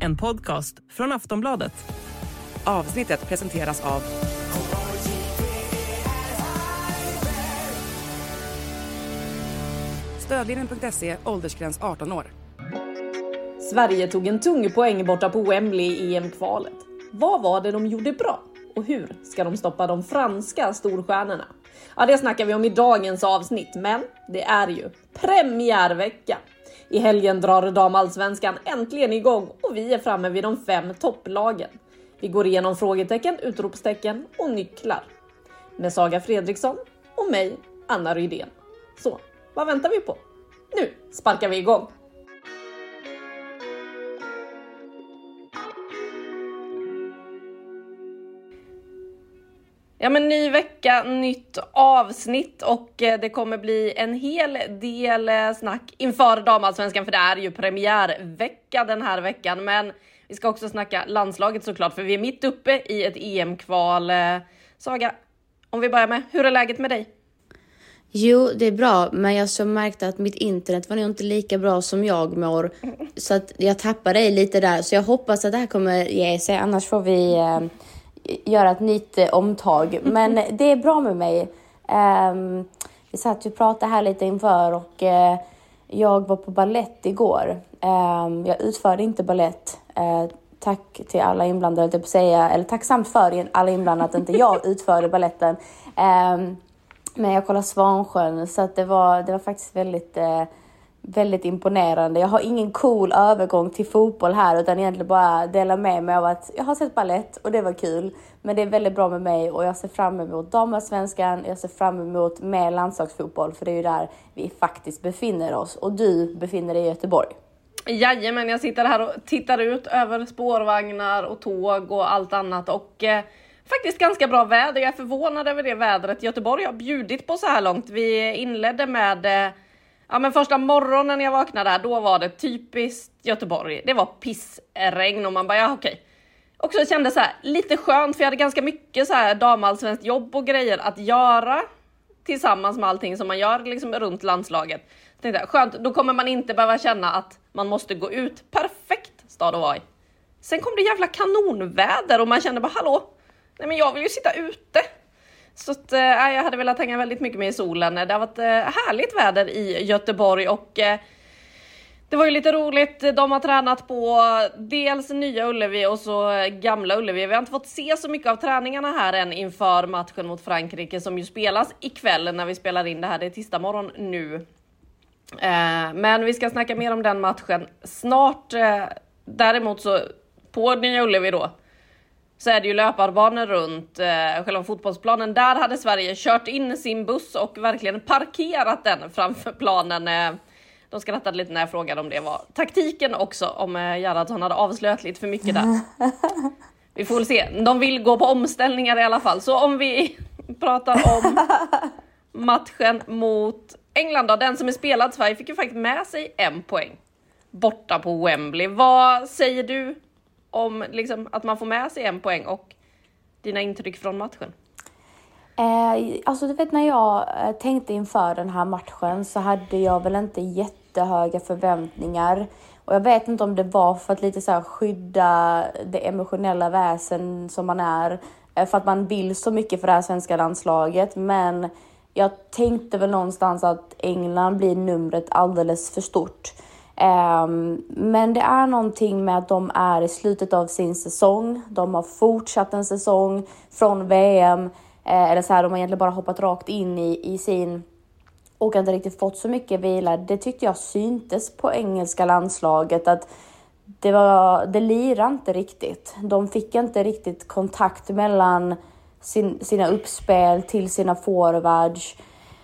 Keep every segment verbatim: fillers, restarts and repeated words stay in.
En podcast från Aftonbladet. Avsnittet presenteras av Stödlinjen punkt se, åldersgräns arton år. Sverige tog en tung poäng borta på Wembley i E M-kvalet. Vad var det de gjorde bra? Och hur ska de stoppa de franska storstjärnorna? Ja, det snackar vi om i dagens avsnitt, men det är ju premiärvecka. I helgen drar damallsvenskan äntligen igång och vi är framme vid de fem topplagen. Vi går igenom frågetecken, utropstecken och nycklar. Med Saga Fredriksson och mig, Anna Rydén. Så, vad väntar vi på? Nu sparkar vi igång! Ja, men ny vecka, nytt avsnitt och det kommer bli en hel del snack inför damallsvenskan, för det är ju premiärvecka den här veckan. Men vi ska också snacka landslaget såklart, för vi är mitt uppe i ett E M-kval. Saga, om vi börjar med, hur är läget med dig? Jo, det är bra, men jag så märkte att mitt internet var nog inte lika bra som jag mår. Så att jag tappade dig lite där, så jag hoppas att det här kommer ge sig, annars får vi eh, göra ett nytt eh, omtag. Men det är bra med mig. Um, vi satt och pratade här lite inför och uh, jag var på ballett igår. Um, jag utförde inte ballett. Uh, tack till alla inblandade, typ säga, eller tacksamt för alla inblandade att inte jag utförde balletten. Um, Men jag kollade Svansjön, så att det var det var faktiskt väldigt eh, väldigt imponerande. Jag har ingen cool övergång till fotboll här, utan egentligen bara dela med mig av att jag har sett ballett och det var kul. Men det är väldigt bra med mig och jag ser fram emot damallsvenskan. Jag ser fram emot mer landslagsfotboll, för det är ju där vi faktiskt befinner oss. Och du befinner dig i Göteborg. Jajamän, jag sitter här och tittar ut över spårvagnar och tåg och allt annat och eh... faktiskt ganska bra väder. Jag är förvånad över det vädret Göteborg har bjudit på så här långt. Vi inledde med, ja men första morgonen när jag vaknade där, då var det typiskt Göteborg. Det var pissregn och man bara, ja okej. Och så kände så här lite skönt, för jag hade ganska mycket så här damallsvenskt jobb och grejer att göra tillsammans med allting som man gör liksom runt landslaget. Jag tänkte, skönt, då kommer man inte behöva känna att man måste gå ut. Perfekt stad att vara i. Sen kom det jävla kanonväder och man kände bara, hallå? Nej, men jag vill ju sitta ute. Så att, äh, jag hade velat hänga väldigt mycket med i solen. Det har varit äh, härligt väder i Göteborg. Och äh, det var ju lite roligt. De har tränat på dels Nya Ullevi och så Gamla Ullevi. Vi har inte fått se så mycket av träningarna här än inför matchen mot Frankrike, som ju spelas ikväll när vi spelar in det här. Det är tisdag morgon nu. Äh, men vi ska snacka mer om den matchen snart. Äh, däremot så på Nya Ullevi då, så är det ju löparbanor runt eh, själva fotbollsplanen. Där hade Sverige kört in sin buss och verkligen parkerat den framför planen. Eh, de skrattade lite när jag frågade om det var taktiken också, om eh, Gerhardsson hade avslöjat lite för mycket där. Vi får väl se. De vill gå på omställningar i alla fall. Så om vi pratar om matchen mot England då, den som är spelad, Sverige fick ju faktiskt med sig en poäng borta på Wembley. Vad säger du om liksom att man får med sig en poäng och dina intryck från matchen? Eh, alltså du vet, när jag tänkte inför den här matchen så hade jag väl inte jättehöga förväntningar. Och jag vet inte om det var för att lite så här skydda det emotionella väsen som man är. För att man vill så mycket för det här svenska landslaget. Men jag tänkte väl någonstans att England blir numret alldeles för stort. Um, men det är någonting med att de är i slutet av sin säsong. De har fortsatt en säsong från V M. Eh, eller så här, de har egentligen bara hoppat rakt in i, i sin... Och inte riktigt fått så mycket vila. Det tyckte jag syntes på engelska landslaget. Att det, var, det lirar inte riktigt. De fick inte riktigt kontakt mellan sin, sina uppspel till sina forwards.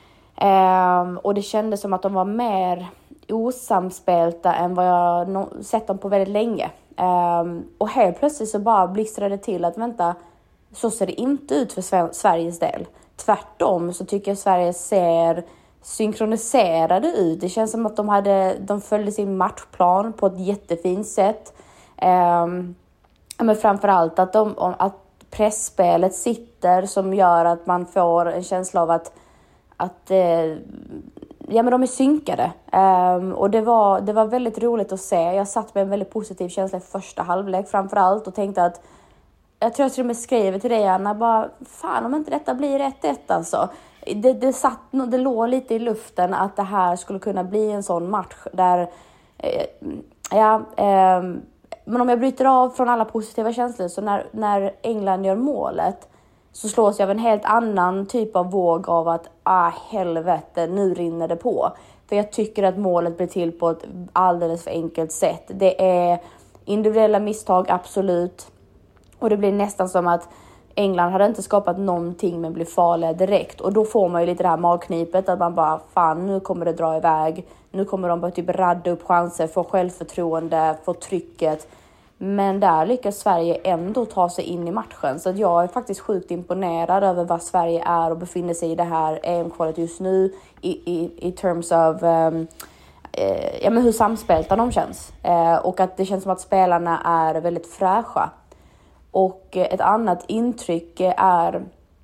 Um, och det kändes som att de var mer osamspelta än vad jag no- sett dem på väldigt länge. Um, och helt plötsligt så bara blixtrade det till att vänta, så ser det inte ut för Sver- Sveriges del. Tvärtom så tycker jag Sverige ser synkroniserade ut. Det känns som att de hade de följde sin matchplan på ett jättefint sätt. Um, men framförallt att, de, att pressspelet sitter, som gör att man får en känsla av att, att eh, ja, men de är synkade. Um, och det var, det var väldigt roligt att se. Jag satt med en väldigt positiv känsla i första halvlek framförallt och tänkte att jag tror jag till och med skrev till dig, Anna, bara fan om inte detta blir ett ett alltså. Det, det, satt, det låg lite i luften att det här skulle kunna bli en sån match där, eh, ja, eh, men om jag bryter av från alla positiva känslor så när, när England gör målet så slås jag av en helt annan typ av våg av att, ah helvete, nu rinner det på. För jag tycker att målet blir till på ett alldeles för enkelt sätt. Det är individuella misstag, absolut. Och det blir nästan som att England hade inte skapat någonting men blir farliga direkt. Och då får man ju lite det här magknipet att man bara, fan nu kommer det dra iväg. Nu kommer de bara typ radda upp chanser, få självförtroende, få trycket. Men där lyckas Sverige ändå ta sig in i matchen. Så att jag är faktiskt sjukt imponerad över vad Sverige är och befinner sig i det här E M-kvalet just nu. I, i, i terms of um, eh, ja, men hur samspelta de känns. Eh, och att det känns som att spelarna är väldigt fräscha. Och ett annat intryck är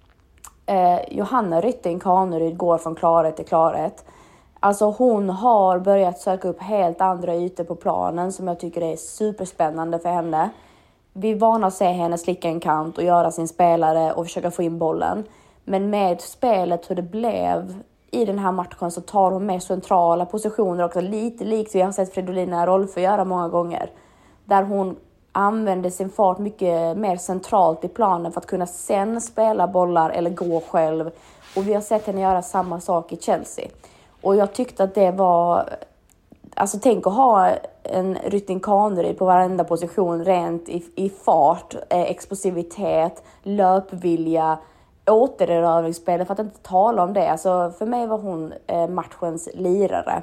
eh, Johanna Rytting Kaneryd går från klarhet till klarhet. Alltså hon har börjat söka upp helt andra ytor på planen som jag tycker är superspännande för henne. Vi är vana att se henne slicka en kant och göra sin spelare och försöka få in bollen. Men med spelet hur det blev i den här matchen så tar hon mer centrala positioner också. Lite likt vi har sett Fridolina Rolfö göra många gånger. Där hon använder sin fart mycket mer centralt i planen för att kunna sen spela bollar eller gå själv. Och vi har sett henne göra samma sak i Chelsea. Och jag tyckte att det var, alltså tänk att ha en Rytting Kaneryd på varenda position rent i, i fart, eh, explosivitet, löpvilja, återerövringsspelet, för att inte tala om det. Alltså för mig var hon eh, matchens lirare.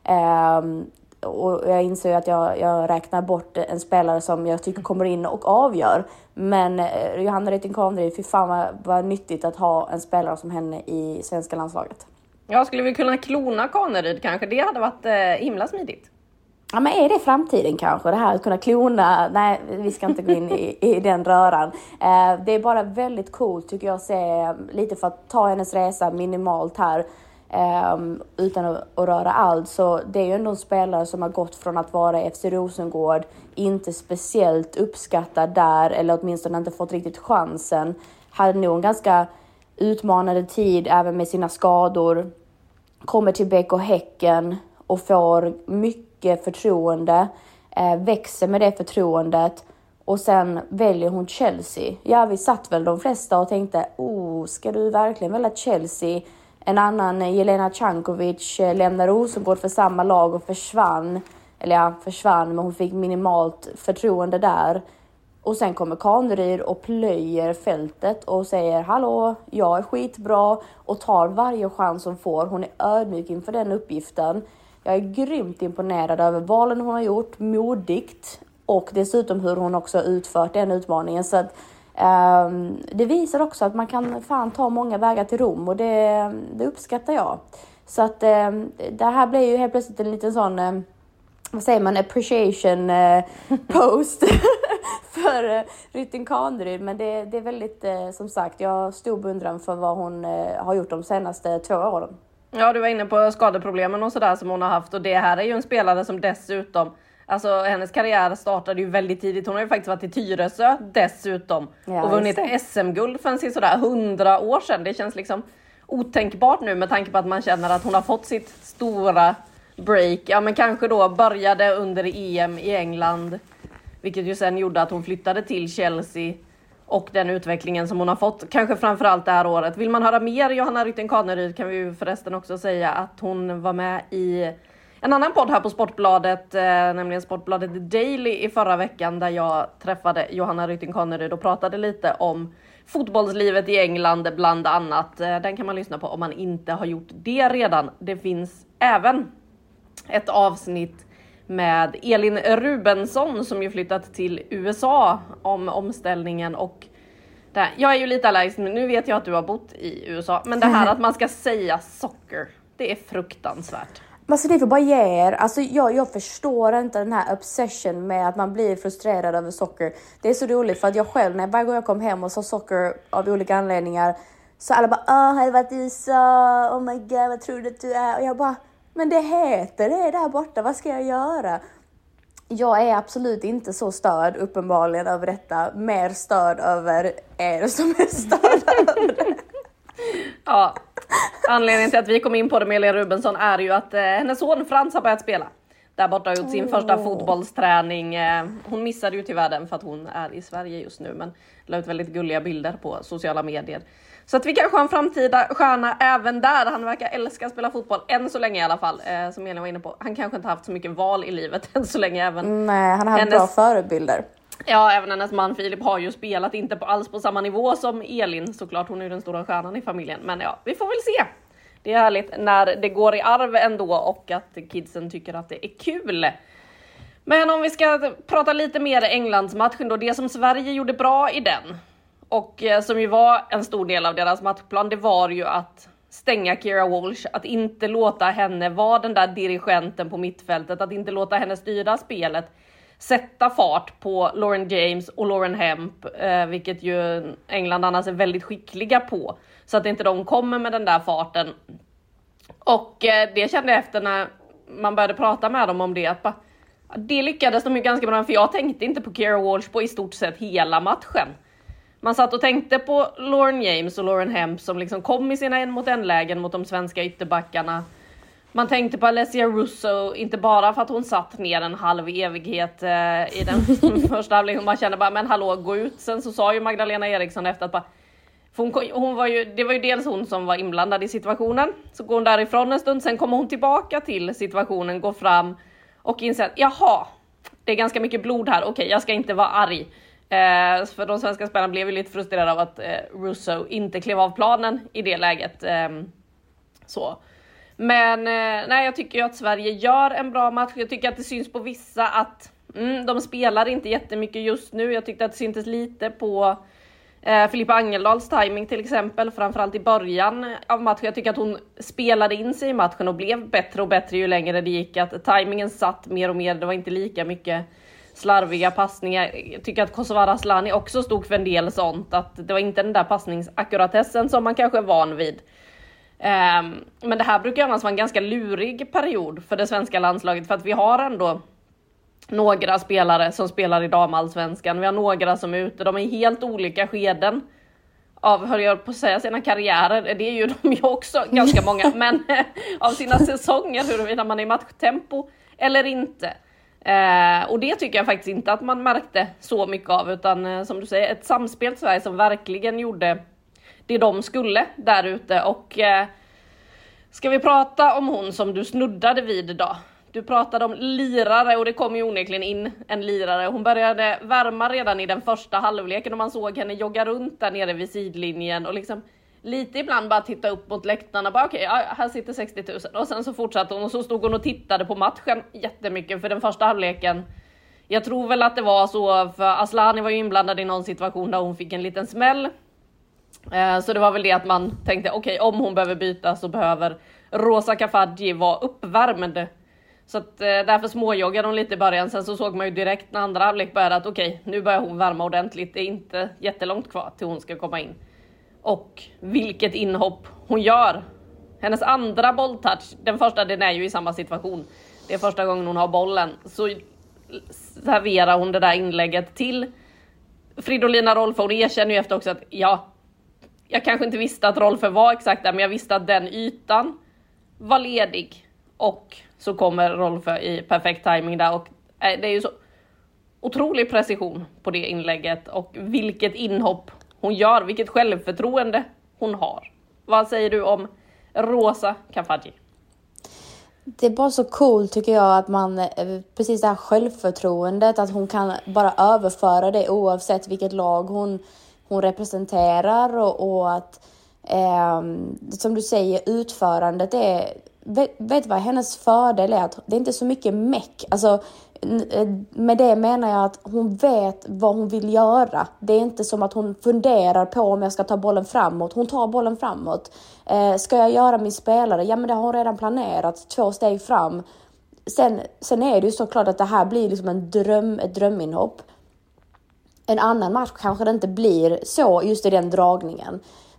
Eh, och jag inser att jag, jag räknar bort en spelare som jag tycker kommer in och avgör. Men eh, Johanna Rytting Kaneryd, fy fan vad, vad nyttigt att ha en spelare som henne i svenska landslaget. Ja, skulle vi kunna klona Kaneryd kanske? Det hade varit eh, himla smidigt. Ja, men är det framtiden kanske? Det här att kunna klona? Nej, vi ska inte gå in i, i den röran. Eh, det är bara väldigt coolt tycker jag att se, lite för att ta hennes resa minimalt här. Eh, utan att, att röra allt. Så det är ju ändå en spelare som har gått från att vara i F C Rosengård. Inte speciellt uppskattad där. Eller åtminstone inte fått riktigt chansen. Hade nog en ganska utmanande tid även med sina skador. Kommer till B K Häcken och får mycket förtroende. Eh, växer med det förtroendet. Och sen väljer hon Chelsea. Ja, vi satt väl de flesta och tänkte, oh, ska du verkligen välja Chelsea? En annan, Jelena Cankovic, lämnar Rosengård för samma lag och försvann. Eller ja, försvann, men hon fick minimalt förtroende där. Och sen kommer Kaneryd och plöjer fältet och säger, hallå, jag är skitbra, och tar varje chans hon får. Hon är ödmjuk inför den uppgiften. Jag är grymt imponerad över valen hon har gjort, modigt, och dessutom hur hon också har utfört den utmaningen. Så att, um, det visar också att man kan fan ta många vägar till Rom, och det, det uppskattar jag. Så att um, det här blir ju helt plötsligt en liten sån, um, vad säger man, appreciation uh, post för uh, Rytting Kaneryd. Men det, det är väldigt, uh, som sagt, jag har stor beundran för vad hon uh, har gjort de senaste två åren. Ja, du var inne på skadeproblemen och sådär som hon har haft, och det här är ju en spelare som dessutom, alltså hennes karriär startade ju väldigt tidigt. Hon har ju faktiskt varit i Tyresö dessutom, ja, och vunnit S M-guld för en sådär hundra år sedan. Det känns liksom otänkbart nu med tanke på att man känner att hon har fått sitt stora break. Ja, men kanske då började under E M i England, vilket ju sen gjorde att hon flyttade till Chelsea, och den utvecklingen som hon har fått, kanske framförallt det här året. Vill man höra mer Johanna Rytting Kaneryd kan vi ju förresten också säga att hon var med i en annan podd här på Sportbladet, eh, nämligen Sportbladet Daily i förra veckan, där jag träffade Johanna Rytting Kaneryd och pratade lite om fotbollslivet i England bland annat. Eh, den kan man lyssna på om man inte har gjort det redan. Det finns även ett avsnitt med Elin Rubensson som ju flyttat till U S A om omställningen, och där, jag är ju lite allergisk, men nu vet jag att du har bott i U S A, men det här att man ska säga soccer, det är fruktansvärt. Alltså det får bara ge er. Alltså jag, jag förstår inte den här obsession med att man blir frustrerad över socker. Det är så roligt för att jag själv, när varje gång jag kom hem och sa socker av olika anledningar, så alla bara, åh, har du varit i U S A? Oh my god, vad tror du att du är? Och jag bara, Men det heter det där borta, vad ska jag göra? Jag är absolut inte så störd uppenbarligen över detta. Mer störd över er som är störd över det. Ja, anledningen till att vi kom in på det med Elin Rubensson är ju att eh, hennes son Frans har börjat spela. Där borta har gjort sin oh. första fotbollsträning. Eh, hon missade ju tyvärr den för att hon är i Sverige just nu. Men la ut väldigt gulliga bilder på sociala medier. Så att vi kanske har en framtida stjärna även där. Han verkar älska att spela fotboll än så länge i alla fall. Eh, som Elin var inne på. Han kanske inte haft så mycket val i livet än så länge. Även Nej, han har haft bra förebilder. Ja, även hennes man Filip har ju spelat inte på, alls på samma nivå som Elin. Såklart, hon är ju den stora stjärnan i familjen. Men ja, vi får väl se. Det är härligt när det går i arv ändå och att kidsen tycker att det är kul. Men om vi ska prata lite mer Englandsmatchen då. Det som Sverige gjorde bra i den och som ju var en stor del av deras matchplan, det var ju att stänga Keira Walsh. Att inte låta henne vara den där dirigenten på mittfältet. Att inte låta henne styra spelet. Sätta fart på Lauren James och Lauren Hemp, eh, vilket ju England annars är väldigt skickliga på. Så att inte de kommer med den där farten. Och eh, det kände jag efter när man började prata med dem om det. Att bara, det lyckades de ju ganska bra, för jag tänkte inte på Keira Walsh på i stort sett hela matchen. Man satt och tänkte på Lauren James och Lauren Hemp som liksom kom i sina en mot en lägen mot de svenska ytterbackarna. Man tänkte på Alessia Russo, inte bara för att hon satt ner en halv evighet eh, i den första halvleken. Man kände bara, men hallå, gå ut. Sen så sa ju Magdalena Eriksson efter att bara, hon, hon var ju, det var ju dels hon som var inblandad i situationen. Så går hon därifrån en stund, sen kommer hon tillbaka till situationen, går fram och inser att, jaha, det är ganska mycket blod här. Okej, jag ska inte vara arg. Eh, för de svenska spelarna blev ju lite frustrerade av att eh, Russo inte klev av planen i det läget. Eh, så. Men eh, nej, jag tycker ju att Sverige gör en bra match. Jag tycker att det syns på vissa att mm, de spelar inte jättemycket just nu. Jag tyckte att det syntes lite på eh, Filippa Angeldals timing till exempel. Framförallt i början av matchen. Jag tycker att hon spelade in sig i matchen och blev bättre och bättre ju längre det gick. Att timingen satt mer och mer. Det var inte lika mycket slarviga passningar. Jag tycker att Kosovare Asllani också stod för en del sånt. Att det var inte den där passningsakkuratessen som man kanske är van vid. Um, men det här brukar annars vara en ganska lurig period för det svenska landslaget, för att vi har ändå några spelare som spelar i damallsvenskan. Vi har några som är ute, de är i helt olika skeden av, hör jag på att säga, sina karriärer. Det är ju de ju också, ganska många, men av sina säsonger, huruvida man är i matchtempo eller inte. Uh, och det tycker jag faktiskt inte att man märkte så mycket av, utan uh, som du säger, ett samspel till Sverige som verkligen gjorde det de skulle där ute. Och eh, ska vi prata om hon som du snuddade vid idag? Du pratade om lirare och det kom ju onekligen in en lirare. Hon började värma redan i den första halvleken och man såg henne jogga runt där nere vid sidlinjen och liksom lite ibland bara titta upp mot läktarna. Bara okej, okay, här sitter sextio tusen. Och sen så fortsatte hon och så stod hon och tittade på matchen jättemycket för den första halvleken. Jag tror väl att det var så, för Asllani var ju inblandad i någon situation där hon fick en liten smäll. Så det var väl det att man tänkte, okej, okay, om hon behöver byta så behöver Rosa Kafaji vara uppvärmd. Så att därför småjoggade hon lite i början. Sen så såg man ju direkt när andra halvlek började att okej, okay, nu börjar hon värma ordentligt. Det är inte jättelångt kvar till hon ska komma in. Och vilket inhopp hon gör. Hennes andra bolltouch, den första, den är ju i samma situation. Det är första gången hon har bollen. Så serverar hon det där inlägget till Fridolina Rolfö. Hon erkänner ju efter också att ja, jag kanske inte visste att Rolfö var exakt där, men jag visste att den ytan var ledig. Och så kommer Rolfö i perfekt timing där. Och det är ju så otrolig precision på det inlägget. Och vilket inhopp hon gör, vilket självförtroende hon har. Vad säger du om Rosa Kafaji? Det är bara så cool tycker jag att man, precis det här självförtroendet, att hon kan bara överföra det oavsett vilket lag hon hon representerar och, och att eh, som du säger, utförandet är, vet, vet vad hennes fördel är, att det är inte så mycket meck. Alltså med det menar jag att hon vet vad hon vill göra. Det är inte som att hon funderar på om jag ska ta bollen framåt. Hon tar bollen framåt. Eh, ska jag göra min spelare? Ja, men det har hon redan planerat. Två steg fram. Sen, sen är det ju såklart att det här blir liksom en dröm, ett dröminhopp. En annan match kanske det inte blir så just i den dragningen.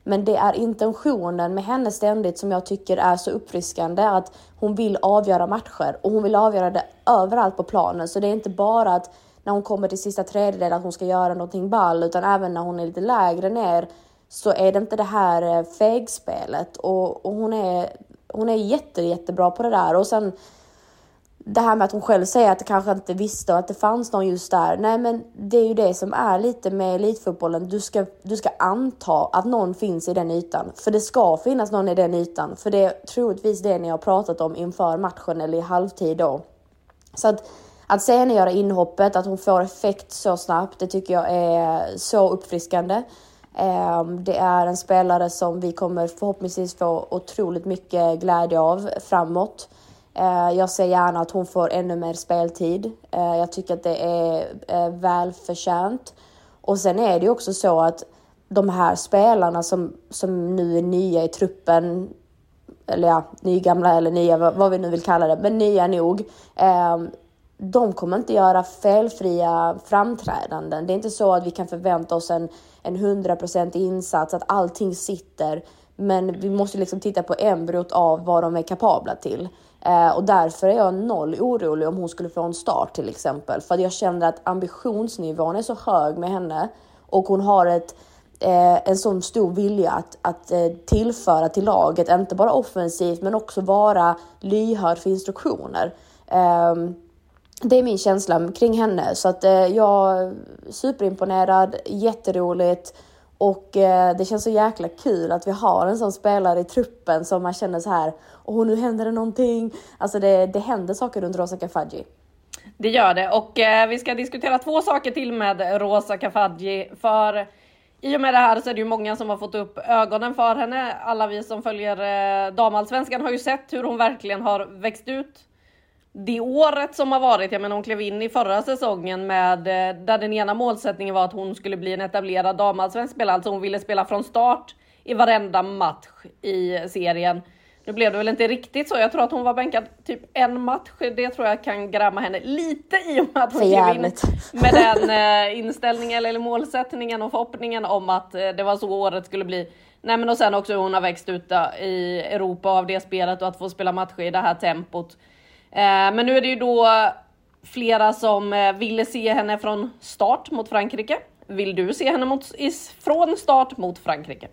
Men det är intentionen med henne ständigt som jag tycker är så uppfriskande, att hon vill avgöra matcher och hon vill avgöra det överallt på planen. Så det är inte bara att när hon kommer till sista tredjedel att hon ska göra någonting ball, utan även när hon är lite lägre ner så är det inte det här fegspelet. Och, och hon är, hon är jätte, jättebra på det där. Och sen det här med att hon själv säger att det kanske inte visste att det fanns någon just där. Nej, men det är ju det som är lite med elitfotbollen. Du ska, du ska anta att någon finns i den ytan. För det ska finnas någon i den ytan. För det är troligtvis det ni har pratat om inför matchen eller i halvtid då. Så att, att se henne göra inhoppet, att hon får effekt så snabbt, det tycker jag är så uppfriskande. Det är en spelare som vi kommer förhoppningsvis få otroligt mycket glädje av framåt. Jag ser gärna att hon får ännu mer speltid. Jag tycker att det är välförtjänt. Och sen är det ju också så att de här spelarna som, som nu är nya i truppen, eller ja, nygamla eller nya, vad vi nu vill kalla det, men nya nog, de kommer inte göra felfria framträdanden. Det är inte så att vi kan förvänta oss en, en hundra procent insats, att allting sitter. Men vi måste liksom titta på embryot av vad de är kapabla till. Eh, och därför är jag noll orolig om hon skulle få en start till exempel. För jag känner att ambitionsnivån är så hög med henne. Och hon har ett, eh, en sån stor vilja att, att eh, tillföra till laget. Inte bara offensivt men också vara lyhörd för instruktioner. Eh, det är min känsla kring henne. Så att eh, jag är superimponerad, jätteroligt. Och eh, det känns så jäkla kul att vi har en sån spelare i truppen som man känner så här, åh nu händer det någonting. Alltså det, det händer saker runt Rosa Kafaji. Det gör det, och eh, vi ska diskutera två saker till med Rosa Kafaji. För i och med det här så är det ju många som har fått upp ögonen för henne. Alla vi som följer eh, damallsvenskan har ju sett hur hon verkligen har växt ut. Det året som har varit, jag menar hon klev in i förra säsongen med, där den ena målsättningen var att hon skulle bli en etablerad damallsvensk spelare. Alltså hon ville spela från start i varenda match i serien. Nu blev det väl inte riktigt så. Jag tror att hon var bänkad typ en match. Det tror jag kan grämma henne lite i och med att hon klev in med den inställningen eller målsättningen och förhoppningen om att det var så året skulle bli. Nej, men och sen också hon har växt ut i Europa av det spelet och att få spela matcher i det här tempot. Men nu är det ju då flera som ville se henne från start mot Frankrike. Vill du se henne mot, från start mot Frankrike?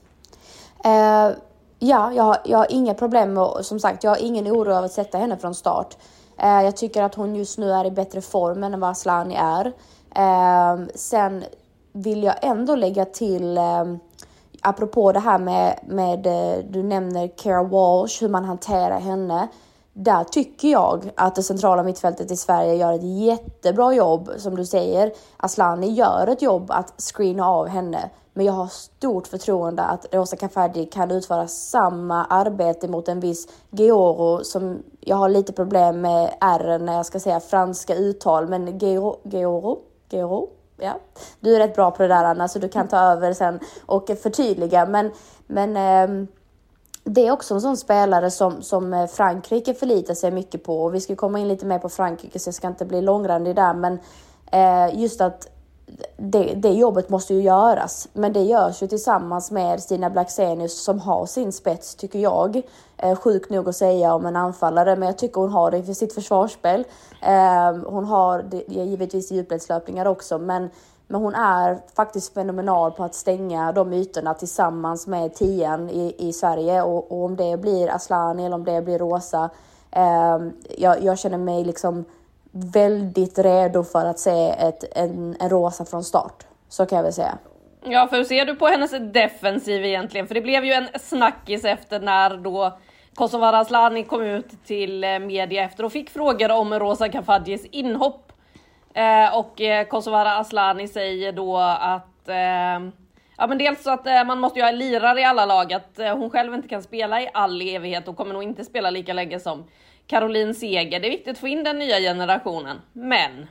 Uh, ja, jag har, jag har inga problem med, som sagt, jag har ingen oro över att sätta henne från start. Uh, jag tycker att hon just nu är i bättre form än vad Asllani är. Uh, sen vill jag ändå lägga till, uh, apropå det här med, med uh, du nämner Keira Walsh, hur man hanterar henne. Där tycker jag att det centrala mittfältet i Sverige gör ett jättebra jobb. Som du säger, Asllani gör ett jobb att screena av henne. Men jag har stort förtroende att Rosa Kafaji kan utföra samma arbete mot en viss Georo. Som jag har lite problem med R när jag ska säga franska uttal. Men Georo, Georo, Georo, ja. Du är rätt bra på det där Anna, så du kan ta över sen och förtydliga. Men... men ähm, det är också en sån spelare som, som Frankrike förlitar sig mycket på. Och vi ska komma in lite mer på Frankrike så jag ska inte bli långrandig där. Men eh, just att det, det jobbet måste ju göras. Men det görs ju tillsammans med Stina Blackstenius som har sin spets tycker jag. Eh, sjukt nog att säga om en anfallare. Men jag tycker hon har det för sitt försvarsspel. Eh, hon har det, givetvis djupledslöpningar också. Men... Men hon är faktiskt fenomenal på att stänga de ytorna tillsammans med tian i, i Sverige. Och, och om det blir Asllani eller om det blir Rosa. Eh, jag, jag känner mig liksom väldigt redo för att se ett, en, en Rosa från start. Så kan jag väl säga. Ja, för hur ser du på hennes defensiv egentligen? För det blev ju en snackis efter när då Kosovare Asllani kom ut till media efter och fick frågor om Rosa Kafajis inhopp. Eh, och eh, Kosovare Asllani säger då att eh, ja, men dels så att eh, man måste ju ha lirare i alla lag, att eh, hon själv inte kan spela i all evighet och kommer nog inte spela lika länge som Caroline Seger. Det är viktigt att få in den nya generationen. Men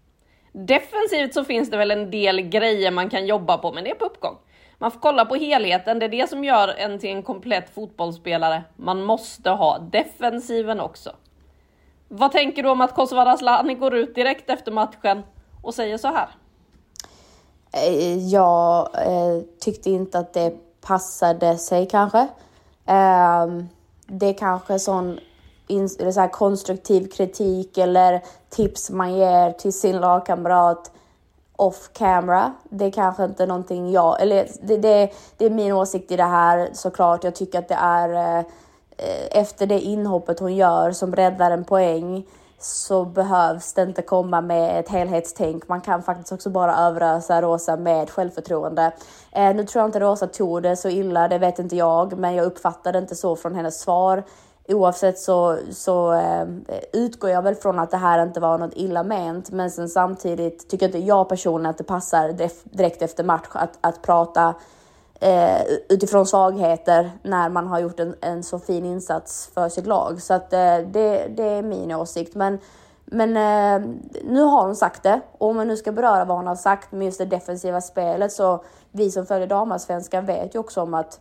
defensivt så finns det väl en del grejer man kan jobba på, men det är på uppgång. Man får kolla på helheten, det är det som gör en till en komplett fotbollsspelare. Man måste ha defensiven också. Vad tänker du om att Kosovare Asllani går ut direkt efter matchen och säger så här? Jag eh, tyckte inte att det passade sig kanske. Eh, det är kanske sån in, så här konstruktiv kritik eller tips man ger till sin lagkamrat off camera. Det är kanske inte någonting jag, eller det, det, det är min åsikt i det här såklart. Jag tycker att det är eh, efter det inhoppet hon gör som räddar en poäng, så behövs det inte komma med ett helhetstänk. Man kan faktiskt också bara överösa Rosa med självförtroende. Eh, nu tror jag inte Rosa tog det så illa, det vet inte jag, men jag uppfattade inte så från hennes svar. Oavsett så, så eh, utgår jag väl från att det här inte var något illa ment. Men sen samtidigt tycker inte jag personligen att det passar direkt efter match att, att prata eh, utifrån svagheter när man har gjort en, en så fin insats för sitt lag. Så att, eh, det, det är min åsikt. Men, men eh, nu har hon sagt det. Och om man nu ska beröra vad hon har sagt med just det defensiva spelet, så vi som följer damallsvenskan vet ju också om att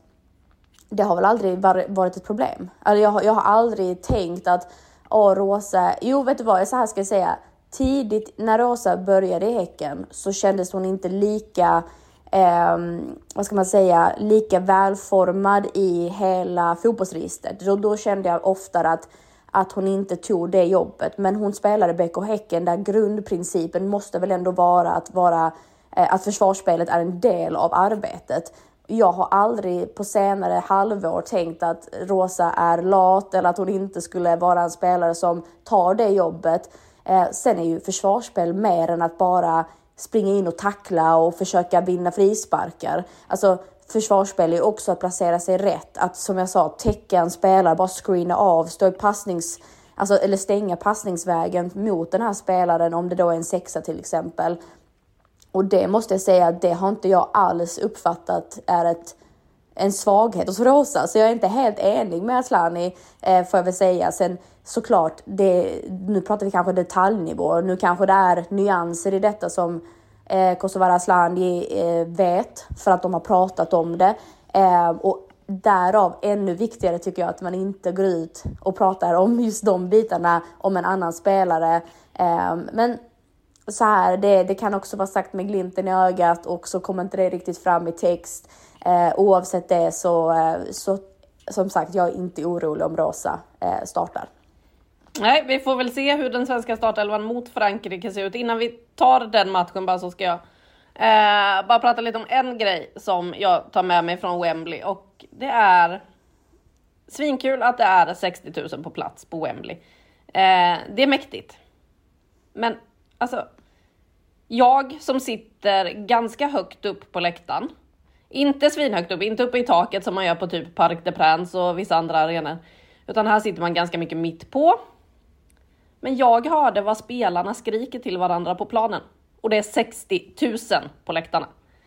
det har väl aldrig varit ett problem. Alltså jag, har, jag har aldrig tänkt att åh, Rosa... Jo, vet du vad? Så här ska jag säga. Tidigt när Rosa började i Häcken så kändes hon inte lika... Eh, vad ska man säga? Lika välformad i hela fotbollsregistret. Då, då kände jag oftare att, att hon inte tog det jobbet. Men hon spelade B K Häcken där grundprincipen måste väl ändå vara att, vara, eh, att försvarsspelet är en del av arbetet. Jag har aldrig på senare halvår tänkt att Rosa är lat eller att hon inte skulle vara en spelare som tar det jobbet. Eh, sen är ju försvarsspel mer än att bara springa in och tackla och försöka vinna frisparkar. Alltså försvarsspel är också att placera sig rätt. Att som jag sa, täcka en spelare, bara screena av, stå i passnings, alltså, eller stänga passningsvägen mot den här spelaren om det då är en sexa till exempel. Och det måste jag säga att det har inte jag alls uppfattat är ett, en svaghet hos Rosa. Så jag är inte helt enig med Asllani, eh, får jag väl säga. Sen såklart, det, nu pratar vi kanske detaljnivå. Nu kanske det är nyanser i detta som eh, Kosovare Asllani eh, vet. För att de har pratat om det. Eh, och därav ännu viktigare tycker jag att man inte går ut och pratar om just de bitarna om en annan spelare. Eh, men... Så här, det, det kan också vara sagt med glimten i ögat och så kommer inte det riktigt fram i text. Eh, oavsett det så, eh, så, som sagt, jag är inte orolig om Rosa eh, startar. Nej, vi får väl se hur den svenska startelvan mot Frankrike ser ut. Innan vi tar den matchen bara så ska jag eh, bara prata lite om en grej som jag tar med mig från Wembley. Och det är svinkul att det är sextio tusen på plats på Wembley. Eh, det är mäktigt. Men alltså, jag som sitter ganska högt upp på läktaren, inte svinhögt upp, inte uppe i taket som man gör på typ Parc des Princes och vissa andra arenor, utan här sitter man ganska mycket mitt på. Men jag hörde vad spelarna skriker till varandra på planen, och det är sextio tusen på läktarna.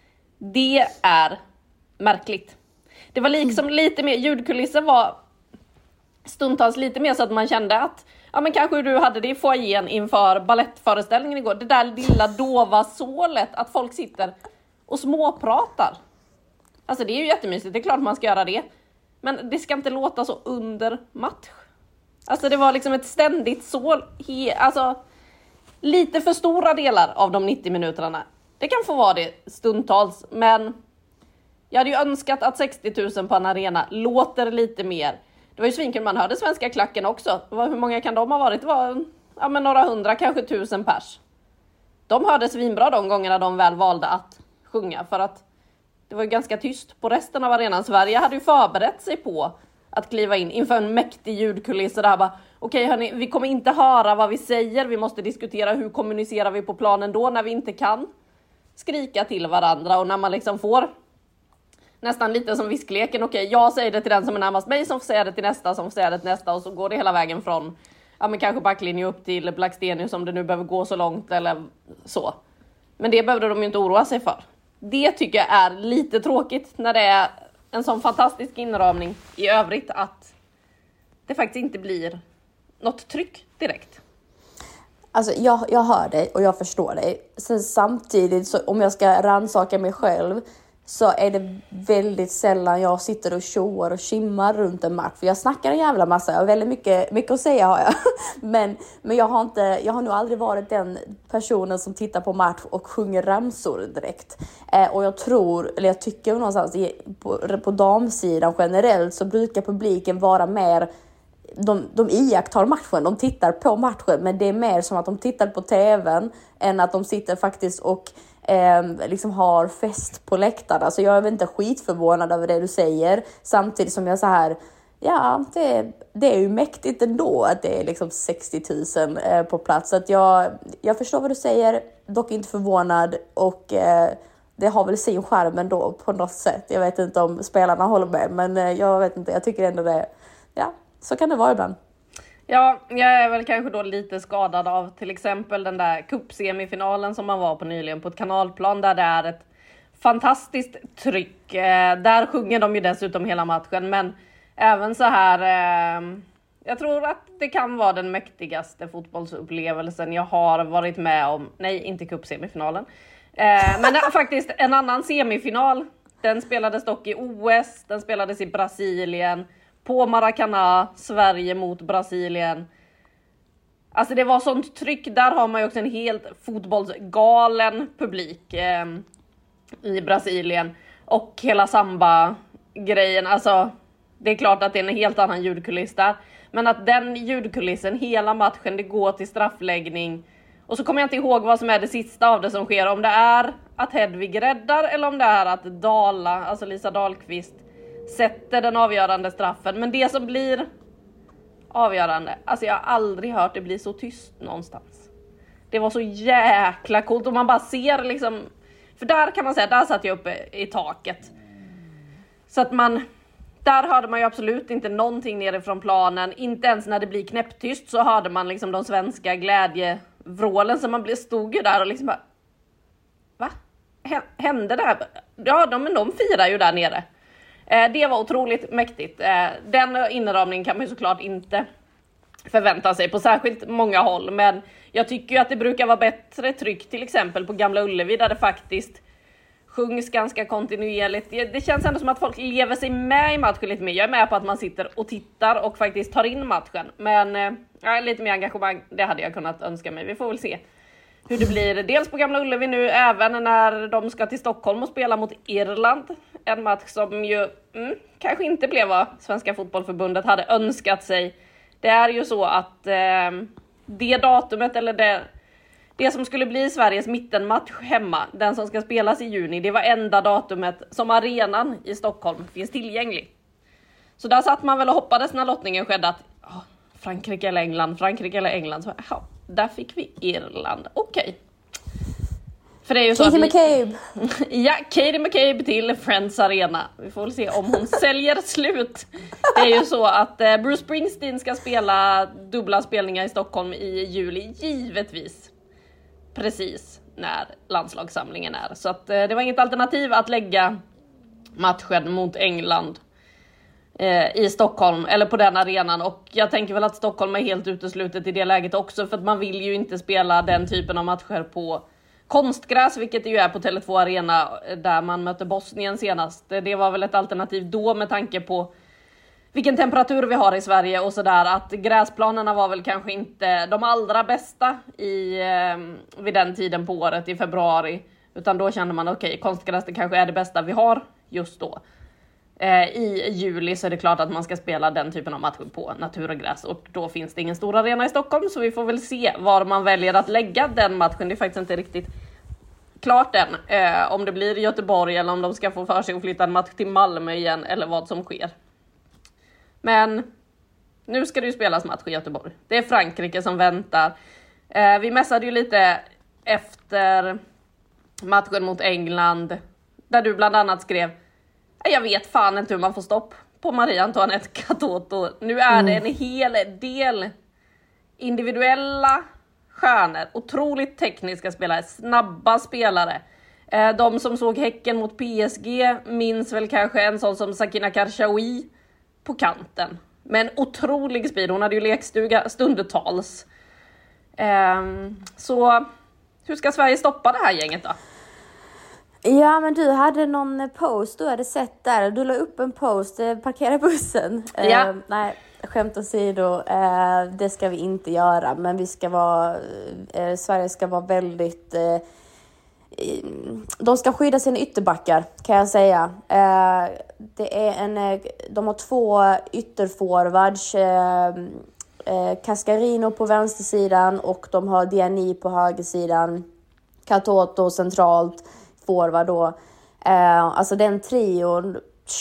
Det är märkligt. Det var liksom lite mer, ljudkulissen var stundtals lite mer så att man kände att ja, men kanske du hade det i foajén inför ballettföreställningen igår. Det där lilla dova sålet, att folk sitter och småpratar. Alltså det är ju jättemysigt, det är klart man ska göra det. Men det ska inte låta så under match. Alltså det var liksom ett ständigt sål. He- alltså lite för stora delar av de nittio minuterna. Det kan få vara det stundtals, men jag hade ju önskat att sextio tusen på en arena låter lite mer. Det var ju svinkul, man hörde svenska klacken också. Hur många kan de ha varit? Det var ja, men några hundra, kanske tusen pers. De hörde svinbra de gångerna de väl valde att sjunga. För att det var ju ganska tyst på resten av arenan. Sverige hade ju förberett sig på att kliva in inför en mäktig ljudkuliss. Och det här bara, okej okay, hörni, vi kommer inte höra vad vi säger. Vi måste diskutera hur kommunicerar vi på planen då när vi inte kan skrika till varandra. Och när man liksom får... nästan lite som viskleken. Okej, okay, jag säger det till den som är närmast mig, som får säga det till nästa, som får säga det till nästa. Och så går det hela vägen från, ja men kanske backlinje upp till Blackstenius om det nu behöver gå så långt eller så. Men det behövde de ju inte oroa sig för. Det tycker jag är lite tråkigt när det är en sån fantastisk inramning i övrigt att det faktiskt inte blir något tryck direkt. Alltså jag, jag hör dig och jag förstår dig. Sen samtidigt, så om jag ska rannsaka mig själv, så är det väldigt sällan jag sitter och tjoar och kimmar runt en match. För jag snackar en jävla massa. Jag har väldigt mycket, mycket att säga har jag. men men jag, har inte, jag har nog aldrig varit den personen som tittar på match och sjunger ramsor direkt. Eh, och jag tror, eller jag tycker någonstans på, på damsidan generellt så brukar publiken vara mer... De, de iakttar matchen, de tittar på matchen. Men det är mer som att de tittar på tvn än att de sitter faktiskt och... Eh, liksom har fest på läktarna. Så jag är inte skitförvånad över det du säger. Samtidigt som jag så här, ja, det, det är ju mäktigt ändå att det är liksom sextio tusen eh, på plats. Så att jag, jag förstår vad du säger, dock inte förvånad. Och eh, det har väl sin skärm ändå på något sätt. Jag vet inte om spelarna håller med, men eh, jag vet inte, jag tycker ändå det, ja, så kan det vara ibland. Ja, jag är väl kanske då lite skadad av till exempel den där cupsemifinalen som man var på nyligen på ett kanalplan där det är ett fantastiskt tryck. Eh, där sjunger de ju dessutom hela matchen, men även så här, eh, jag tror att det kan vara den mäktigaste fotbollsupplevelsen jag har varit med om. Nej, inte cupsemifinalen. Eh, men faktiskt en annan semifinal, den spelades dock i O S, den spelades i Brasilien. På Maracanã, Sverige mot Brasilien. Alltså det var sånt tryck. Där har man ju också en helt fotbollsgalen publik eh, i Brasilien. Och hela samba-grejen. Alltså det är klart att det är en helt annan ljudkuliss där. Men att den ljudkulissen, hela matchen, det går till straffläggning. Och så kommer jag inte ihåg vad som är det sista av det som sker. Om det är att Hedvig räddar eller om det är att Dala, alltså Lisa Dahlqvist, sätter den avgörande straffen. Men det som blir avgörande, alltså jag har aldrig hört det bli så tyst någonstans. Det var så jäkla coolt. Och man bara ser liksom, för där kan man säga, där satt jag uppe i taket. Så att man, där hörde man ju absolut inte någonting nerifrån planen. Inte ens när det blir knäpptyst så hörde man liksom de svenska glädjevrålen. Så man stod ju där och liksom bara, va? Hände det här? Ja, de, men de firar ju där nere. Det var otroligt mäktigt. Den inramningen kan man ju såklart inte förvänta sig på särskilt många håll. Men jag tycker ju att det brukar vara bättre tryck till exempel på Gamla Ullevi där det faktiskt sjungs ganska kontinuerligt. Det känns ändå som att folk lever sig med i matchen lite mer. Jag är med på att man sitter och tittar och faktiskt tar in matchen. Men ja, lite mer engagemang, det hade jag kunnat önska mig. Vi får väl se hur det blir. Dels på Gamla Ullevi nu, även när de ska till Stockholm och spela mot Irland. En match som ju mm, kanske inte blev vad Svenska fotbollförbundet hade önskat sig. Det är ju så att eh, det datumet, eller det, det som skulle bli Sveriges mittenmatch hemma, den som ska spelas i juni, det var enda datumet som arenan i Stockholm finns tillgänglig. Så där satt man väl och hoppades när lottningen skedde att oh, Frankrike eller England, Frankrike eller England. Så, ja, där fick vi Irland. Okej. Okay. För det är ju så Katie att McCabe. Ja, Katie McCabe till Friends Arena. Vi får väl se om hon säljer slut. Det är ju så att eh, Bruce Springsteen ska spela dubbla spelningar i Stockholm i juli, givetvis. Precis när landslagssamlingen är. Så att eh, det var inget alternativ att lägga matchen mot England eh, i Stockholm eller på den arenan. Och jag tänker väl att Stockholm är helt uteslutet i det läget också, för att man vill ju inte spela den typen av matcher på konstgräs, vilket det ju är på Tele två Arena där man mötte Bosnien senast. Det var väl ett alternativ då med tanke på vilken temperatur vi har i Sverige och sådär, att gräsplanerna var väl kanske inte de allra bästa i, eh, vid den tiden på året i februari, utan då kände man okej, okay, konstgräs det kanske är det bästa vi har just då. Eh, I juli så är det klart att man ska spela den typen av matcher på naturgräs, och då finns det ingen stor arena i Stockholm, så vi får väl se var man väljer att lägga den matchen. Det är faktiskt inte riktigt klart än eh, om det blir Göteborg eller om de ska få för sig att flytta en match till Malmö igen eller vad som sker. Men nu ska det ju spelas match i Göteborg. Det är Frankrike som väntar. Eh, vi mässade ju lite efter matchen mot England, där du bland annat skrev: jag vet fan inte hur man får stopp på Maria Antoinette Katoto. Nu är det en hel del individuella stjärnor, otroligt tekniska spelare, snabba spelare. De som såg Häcken mot P S G minns väl kanske en sån som Sakina Karshaoui på kanten. Med en otrolig speed, hon hade ju lekstuga stundtals. Så hur ska Sverige stoppa det här gänget då? Ja, men du hade någon post du hade sett där. Du la upp en post, eh, parkera bussen. Ja. Uh, nej, skämt åsido, uh, det ska vi inte göra. Men vi ska vara, uh, Sverige ska vara väldigt... Uh, de ska skydda sina ytterbackar, kan jag säga. Uh, det är en, uh, de har två ytterforwards. Uh, uh, Cascarino på vänstersidan och de har Diani på högersidan. Katoto centralt. Forward då. Eh, alltså den trion,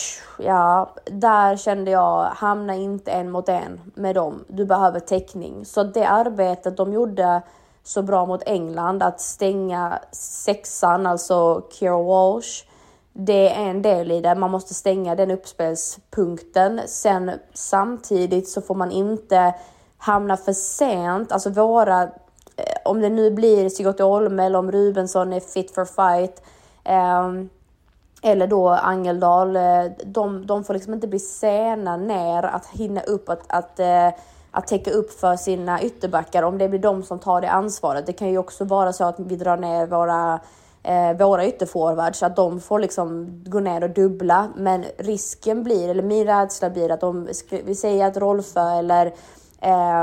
ja, där kände jag, hamna inte en mot en med dem. Du behöver täckning. Så det arbetet de gjorde så bra mot England, att stänga sexan, alltså Keira Walsh, det är en del i det. Man måste stänga den uppspelspunkten. Sen samtidigt så får man inte hamna för sent. Alltså våra, om det nu blir Sigurd Olme eller om Rubensson är fit for fight, eh, eller då Angeldal, de, de får liksom inte bli sena ner att hinna upp, att, att, eh, att täcka upp för sina ytterbackar, om det blir de som tar det ansvaret. Det kan ju också vara så att vi drar ner våra, eh, våra ytterforwards, så att de får liksom gå ner och dubbla. Men risken blir, eller min rädsla blir, att om vi säger att Rolfö eller Eh,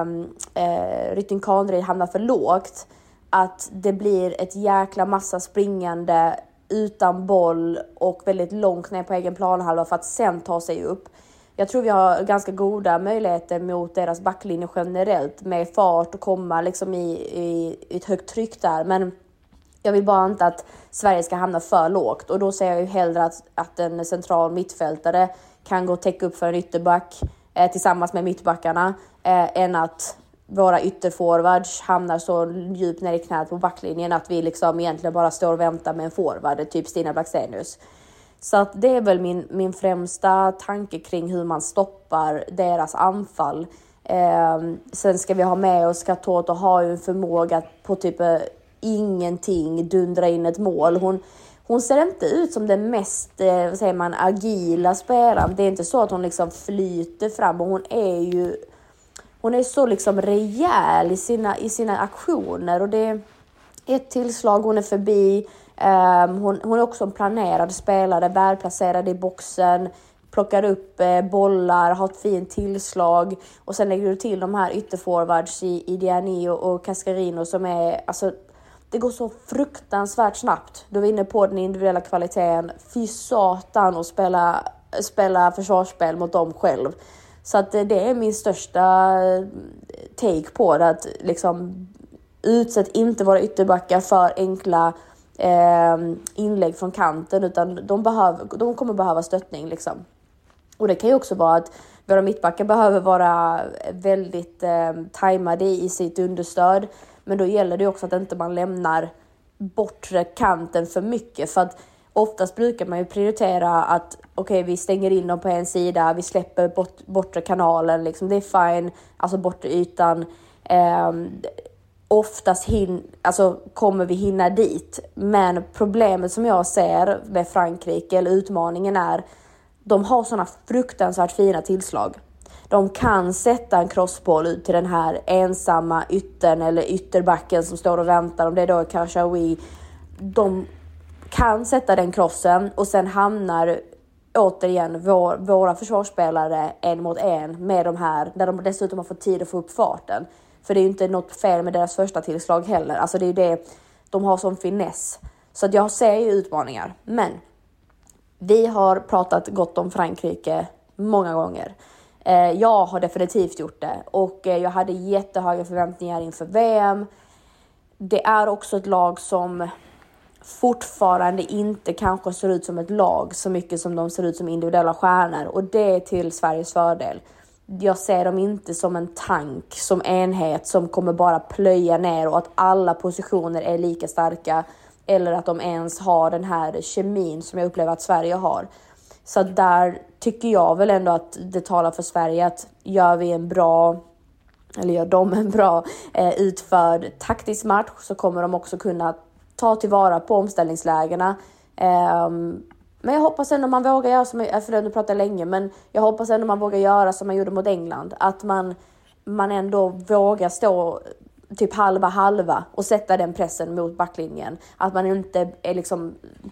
eh, Rytting Kaneryd hamnar för lågt, att det blir ett jäkla massa springande utan boll och väldigt långt ner på egen planhalva för att sen ta sig upp. Jag tror vi har ganska goda möjligheter mot deras backlinje generellt, med fart och komma liksom i, i, i ett högt tryck där, men jag vill bara inte att Sverige ska hamna för lågt, och då ser jag ju hellre att, att en central mittfältare kan gå och täcka upp för en ytterback eh, tillsammans med mittbackarna, Eh, än att våra ytterforwards hamnar så djupt ner i knät på backlinjen att vi liksom egentligen bara står och väntar med en forward, typ Stina Blackstenius. Så att det är väl min, min främsta tanke kring hur man stoppar deras anfall. Eh, sen ska vi ha med oss att Toto har ju en förmåga att på typ eh, ingenting dundra in ett mål. Hon, hon ser inte ut som den mest eh, vad säger man, agila spelaren. Det är inte så att hon liksom flyter fram, och hon är ju Hon är så liksom rejäl i sina, i sina aktioner, och det är ett tillslag, hon är förbi. Um, hon, hon är också en planerad spelare, välplacerad i boxen, plockar upp eh, bollar, har ett fint tillslag, och sen lägger du till de här ytterforwards i, i Diani och, och Cascarino som är, alltså det går så fruktansvärt snabbt. Du är inne på den individuella kvaliteten, fy satan att spela, spela försvarsspel mot dem själv. Så att det är min största take på det, att liksom utsätt inte våra ytterbackar för enkla eh, inlägg från kanten, utan de, behöver, de kommer behöva stöttning liksom. Och det kan ju också vara att våra mittbackar behöver vara väldigt eh, tajmade i sitt understöd, men då gäller det också att inte man lämnar bortre kanten för mycket, för att oftast brukar man ju prioritera att okej, okay, vi stänger in dem på en sida, vi släpper bort, bortre kanalen, liksom, det är fine, alltså bortre ytan. Eh, oftast hin, alltså, kommer vi hinna dit, men problemet som jag ser med Frankrike, eller utmaningen, är de har sådana fruktansvärt fina tillslag. De kan sätta en crossboll ut till den här ensamma yttern eller ytterbacken som står och väntar, om det är då Karchaoui. De kan sätta den crossen, och sen hamnar återigen vår, våra försvarsspelare en mot en med de här, där de dessutom har fått tid att få upp farten. För det är ju inte något fel med deras första tillslag heller. Alltså det är ju det de har som finess. Så att jag ser ju utmaningar. Men vi har pratat gott om Frankrike många gånger. Eh, jag har definitivt gjort det. Och eh, jag hade jättehöga förväntningar inför V M. Det är också ett lag som fortfarande inte kanske ser ut som ett lag så mycket som de ser ut som individuella stjärnor, och det är till Sveriges fördel. Jag ser dem inte som en tank, som enhet som kommer bara plöja ner, och att alla positioner är lika starka, eller att de ens har den här kemin som jag upplever att Sverige har. Så där tycker jag väl ändå att det talar för Sverige, att gör vi en bra, eller gör de en bra eh, utförd taktisk match, så kommer de också kunna ta tillvara på omställningslägena. Um, men jag hoppas ändå man vågar göra som, för nu pratar jag länge, men jag hoppas ändå man vågar göra som man gjorde mot England. Att man, man ändå vågar stå typ halva halva och sätta den pressen mot backlinjen. Att man inte är liksom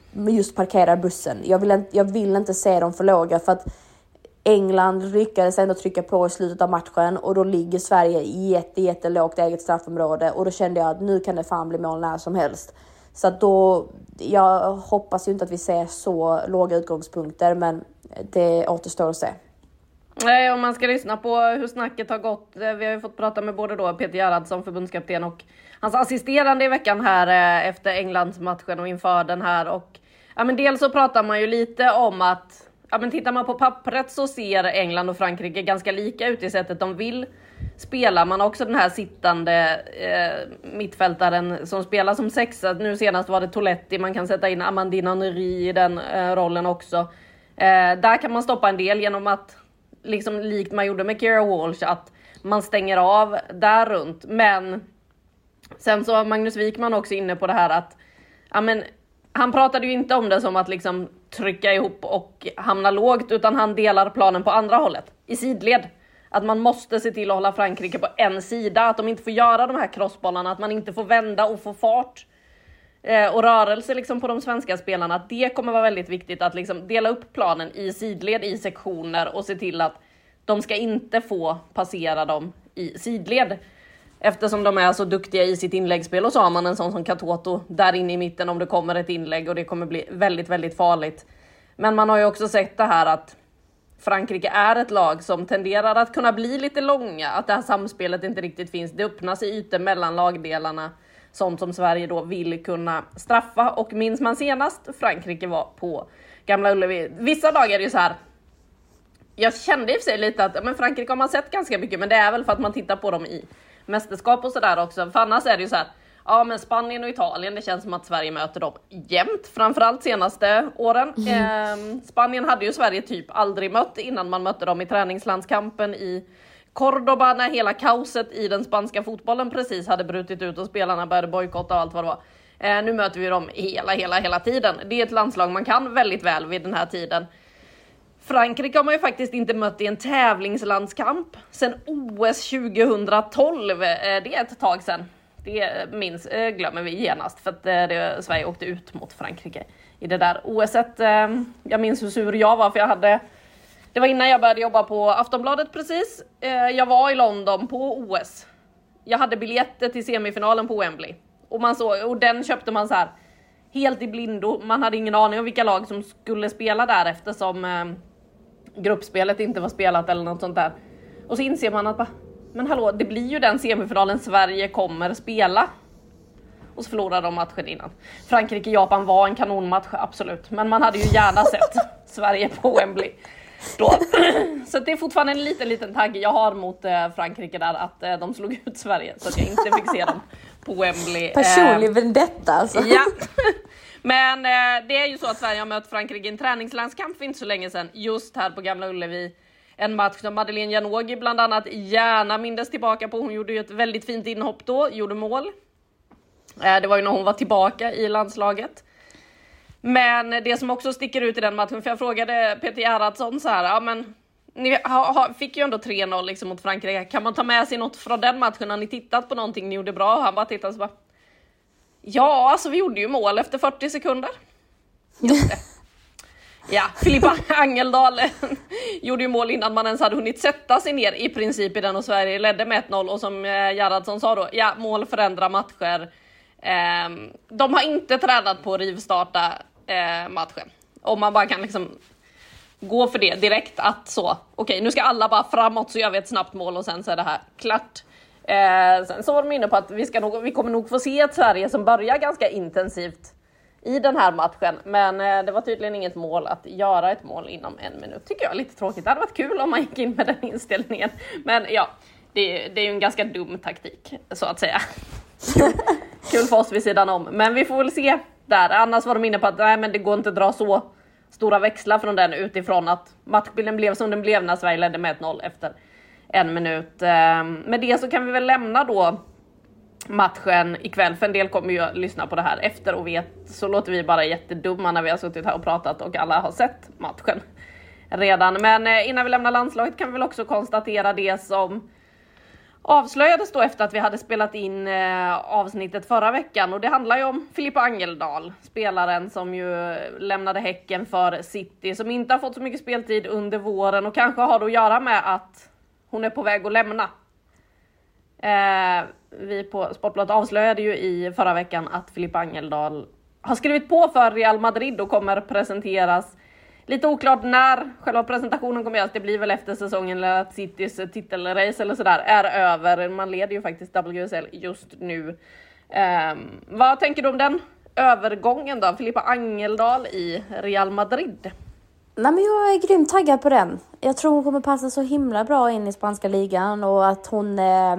just parkerar bussen. Jag vill, inte, jag vill inte se dem för låga, för att England lyckades ändå trycka på i slutet av matchen och då ligger Sverige jätte, jättelågt eget straffområde och då kände jag att nu kan det fan bli mål när som helst. Så att då, jag hoppas ju inte att vi ser så låga utgångspunkter, men det återstår att se. Nej, om man ska lyssna på hur snacket har gått. Vi har ju fått prata med både då Peter Gerhardsson, förbundskapten, och hans assisterande i veckan här efter Englands matchen och inför den här. Och ja, men dels så pratar man ju lite om att ja, men tittar man på pappret så ser England och Frankrike ganska lika ut i sättet de vill spela. Man har också den här sittande eh, mittfältaren som spelar som sexa. Nu senast var det Toletti, man kan sätta in Amandine Henry i den eh, rollen också. Eh, där kan man stoppa en del genom att, liksom likt man gjorde med Keira Walsh, att man stänger av där runt. Men sen så har Magnus Wikman också inne på det här att ja, men, han pratade ju inte om det som att liksom trycka ihop och hamna lågt, utan han delar planen på andra hållet, i sidled. Att man måste se till att hålla Frankrike på en sida, att de inte får göra de här crossbollarna, att man inte får vända och få fart eh, och rörelse liksom på de svenska spelarna. Att det kommer vara väldigt viktigt att liksom dela upp planen i sidled, i sektioner, och se till att de ska inte få passera dem i sidled. Eftersom de är så duktiga i sitt inläggsspel, och så har man en sån som Katoto där inne i mitten om det kommer ett inlägg, och det kommer bli väldigt, väldigt farligt. Men man har ju också sett det här att Frankrike är ett lag som tenderar att kunna bli lite långa, att det här samspelet inte riktigt finns. Det öppnas i ytor mellan lagdelarna, sånt som Sverige då vill kunna straffa. Och minns man senast Frankrike var på Gamla Ullevi, vissa dagar är det ju så här. Jag kände i och för sig lite att men Frankrike har man sett ganska mycket, men det är väl för att man tittar på dem i mästerskap och sådär också. För annars är det ju så här, ja men Spanien och Italien, det känns som att Sverige möter dem jämt, framförallt senaste åren. Mm. Eh, Spanien hade ju Sverige typ aldrig mött innan man mötte dem i träningslandskampen i Cordoba, när hela kaoset i den spanska fotbollen precis hade brutit ut och spelarna började bojkotta och allt vad det var. Eh, nu möter vi dem hela, hela, hela tiden. Det är ett landslag man kan väldigt väl vid den här tiden. Frankrike har man ju faktiskt inte mött i en tävlingslandskamp sedan O S tjugohundratolv. Det är ett tag sedan. Det minns, glömmer vi genast, för att det, Sverige åkte ut mot Frankrike i det där O S-et. Jag minns hur sur jag var, för jag hade... Det var innan jag började jobba på Aftonbladet precis. Jag var i London på O S. Jag hade biljetter till semifinalen på Wembley. Och, man såg, och den köpte man så här helt i blindo. Man hade ingen aning om vilka lag som skulle spela där, eftersom eh, gruppspelet inte var spelat eller något sånt där. Och så inser man att bara, men hallå, det blir ju den semifinalen Sverige kommer spela. Och så förlorade de matchen innan. Frankrike-Japan var en kanonmatch, absolut. Men man hade ju gärna sett Sverige på Wembley då. Så det är fortfarande en liten, liten tagg jag har mot eh, Frankrike där, att eh, de slog ut Sverige så att jag inte fick se dem på Wembley. Personlig eh, vendetta alltså. Ja. Men eh, det är ju så att Sverige har mött Frankrike i en träningslandskamp för inte så länge sedan, just här på Gamla Ullevi. En match som Madeleine Janogy bland annat gärna mindes tillbaka på. Hon gjorde ju ett väldigt fint inhopp då, gjorde mål. Eh, det var ju när hon var tillbaka i landslaget. Men det som också sticker ut i den matchen, för jag frågade Peter Gerhardsson så här, ja men ni ha, ha, fick ju ändå tre noll liksom mot Frankrike. Kan man ta med sig något från den matchen? Har ni tittat på någonting ni gjorde bra? Han bara tittade så bara, ja alltså vi gjorde ju mål efter fyrtio sekunder. Just det. Ja, Filippa Angeldal gjorde ju mål innan man ens hade hunnit sätta sig ner i princip i den, och Sverige ledde med ett noll. Och som Gerhardsson sa då, ja, mål förändrar matcher. Eh, de har inte tränat på att rivstarta eh, matchen. Om man bara kan liksom gå för det direkt, att så, okej okay, nu ska alla bara framåt så gör vi ett snabbt mål och sen så är det här klart. Eh, sen så var de inne på att vi, ska nog, vi kommer nog få se ett Sverige som börjar ganska intensivt i den här matchen, men eh, det var tydligen inget mål att göra ett mål inom en minut. Tycker jag är lite tråkigt. Det hade varit kul om man gick in med den inställningen, men ja, det, det är ju en ganska dum taktik så att säga. Kul, kul för oss vid sidan om, men vi får väl se där. Annars var de inne på att nej, men det går inte att dra så stora växlar från den utifrån att matchbilden blev som den blev när Sverige ledde med ett noll efter en minut. Med det så kan vi väl lämna då matchen ikväll, för en del kommer ju att lyssna på det här efter och vet, så låter vi bara jättedumma när vi har suttit här och pratat och alla har sett matchen redan. Men innan vi lämnar landslaget kan vi väl också konstatera det som avslöjades då efter att vi hade spelat in eh, avsnittet förra veckan. Och det handlar ju om Filippa Angeldal, spelaren som ju lämnade Häcken för City, som inte har fått så mycket speltid under våren och kanske har att göra med att hon är på väg att lämna. Eh, vi på Sportbladet avslöjade ju i förra veckan att Filippa Angeldal har skrivit på för Real Madrid och kommer presenteras. Lite oklart när själva presentationen kommer göras. Det blir väl efter säsongen eller att Citys titelrace eller sådär är över. Man leder ju faktiskt W S L just nu. Eh, vad tänker du om den övergången då? Filippa Angeldal i Real Madrid. Nej, men jag är grymt taggad på den. Jag tror hon kommer passa så himla bra in i spanska ligan och att hon... Eh,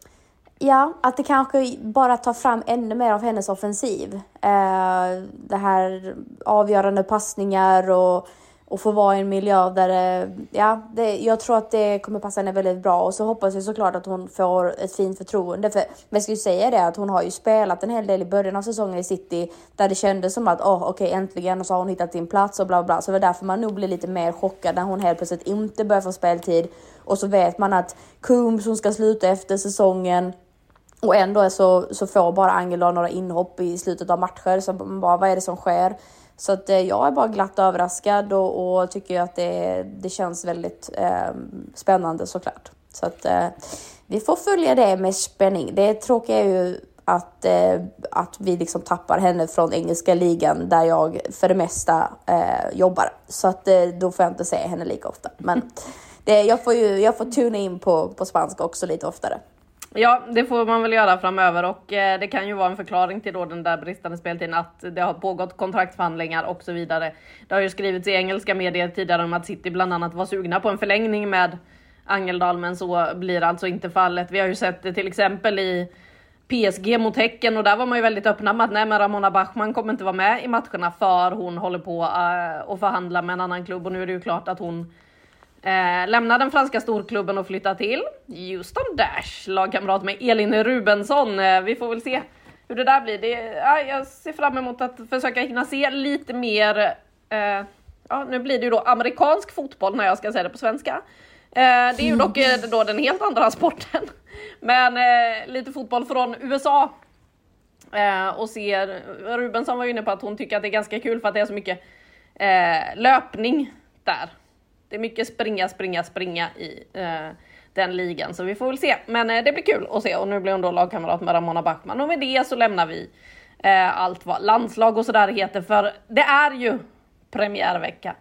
ja, att det kanske bara tar fram ännu mer av hennes offensiv. Eh, det här avgörande passningar och, och få vara i en miljö där det, ja, det, jag tror att det kommer passa henne väldigt bra. Och så hoppas jag såklart att hon får ett fint förtroende. För jag skulle säga det att hon har ju spelat en hel del i början av säsongen i City där det kändes som att oh, okej, okay, äntligen, och så har hon hittat sin plats och bla bla. Så det var därför man nog blir lite mer chockad när hon helt plötsligt inte börjar få speltid. Och så vet man att Coombs, hon ska sluta efter säsongen. Och ändå så, så får bara Angeldal några inhopp i slutet av matcher. Så bara, vad är det som sker? Så att, eh, jag är bara glatt överraskad och, och tycker att det, det känns väldigt eh, spännande såklart. Så att eh, vi får följa det med spänning. Det tråkiga är ju att, eh, att vi liksom tappar henne från engelska ligan där jag för det mesta eh, jobbar. Så att eh, då får jag inte se henne lika ofta. Men det, jag får ju jag får tuna in på, på spanska också lite oftare. Ja, det får man väl göra framöver och eh, det kan ju vara en förklaring till då den där bristande speltiden att det har pågått kontraktförhandlingar och så vidare. Det har ju skrivits i engelska medier tidigare om att City bland annat var sugna på en förlängning med Angeldal, men så blir alltså inte fallet. Vi har ju sett det till exempel i P S G mot Häcken och där var man ju väldigt öppna med att nej, men Ramona Bachmann kommer inte vara med i matcherna för hon håller på uh, att förhandla med en annan klubb och nu är det ju klart att hon Eh, lämnar den franska storklubben och flyttar till Houston Dash, lagkamrat med Elin Rubensson. Eh, vi får väl se hur det där blir. Det, ja, jag ser fram emot att försöka hinna se lite mer. Eh, ja, nu blir det ju då amerikansk fotboll när jag ska säga det på svenska. Eh, det är ju dock eh, då den helt andra sporten. Men eh, lite fotboll från U S A. Eh, och ser, Rubensson var ju inne på att hon tycker att det är ganska kul för att det är så mycket eh, löpning där. Det är mycket springa, springa, springa i eh, den ligan. Så vi får väl se. Men eh, det blir kul att se. Och nu blir hon då lagkamrat med Ramona Bachmann. Och med det så lämnar vi eh, allt vad landslag och sådär heter. För det är ju premiärvecka.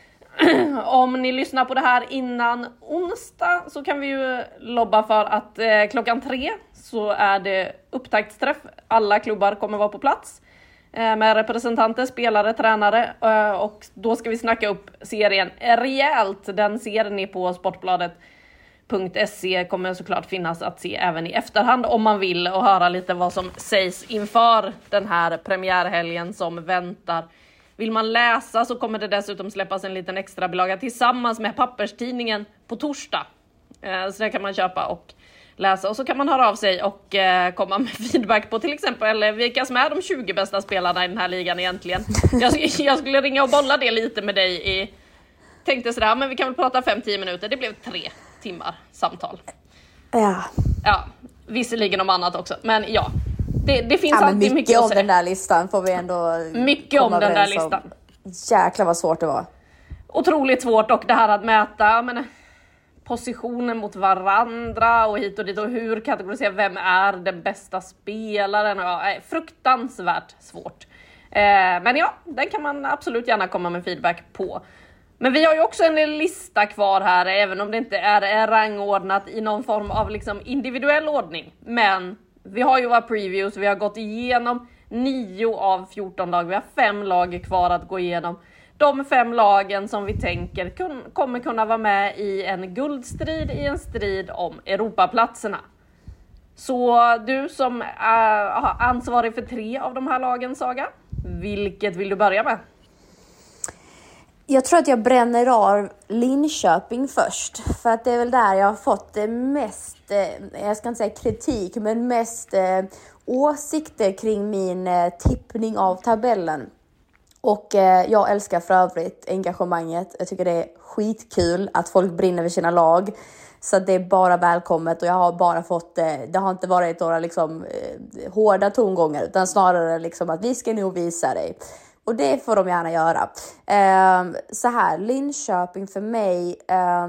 Om ni lyssnar på det här innan onsdag så kan vi ju lobba för att eh, klockan tre så är det upptaktsträff. Alla klubbar kommer vara på plats. Med representanter, spelare, tränare och då ska vi snacka upp serien rejält. Den ser ni på sportbladet punkt se, kommer såklart finnas att se även i efterhand om man vill och höra lite vad som sägs inför den här premiärhelgen som väntar. Vill man läsa så kommer det dessutom släppas en liten extra bilaga tillsammans med papperstidningen på torsdag. Så det kan man köpa och läsa och så kan man höra av sig och eh, komma med feedback på till exempel vilka som är de tjugo bästa spelarna i den här ligan egentligen. Jag, jag skulle ringa och bolla det lite med dig i, tänkte sådär, men vi kan väl prata fem till tio minuter. Det blev tre timmar samtal. Ja. Ja, visserligen om annat också, men ja. Det, det finns ja, alltid mycket, mycket att om säga. Den där listan får vi ändå mycket om den där listan. Om. Jäklar vad svårt det var. Otroligt svårt och det här att mäta, men positionen mot varandra och hit och dit och hur kategorisera vem är den bästa spelaren. Ja, fruktansvärt svårt. Eh, men ja, den kan man absolut gärna komma med feedback på. Men vi har ju också en lista kvar här, även om det inte är rangordnat i någon form av liksom individuell ordning. Men vi har ju våra previews, vi har gått igenom nio av fjorton lag, vi har fem lag kvar att gå igenom. De fem lagen som vi tänker kun, kommer kunna vara med i en guldstrid, i en strid om Europaplatserna. Så du som är ansvarig för tre av de här lagen, Saga, vilket vill du börja med? Jag tror att jag bränner av Linköping först. För att det är väl där jag har fått det mest, jag ska inte säga kritik, men mest eh, åsikter kring min eh, tippning av tabellen. Och eh, jag älskar för övrigt engagemanget. Jag tycker det är skitkul att folk brinner för sina lag. Så det är bara välkommet och jag har bara fått, eh, det har inte varit några liksom, eh, hårda tongångar utan snarare liksom att vi ska nog visa dig. Och det får de gärna göra. Eh, så här, Linköping för mig, eh,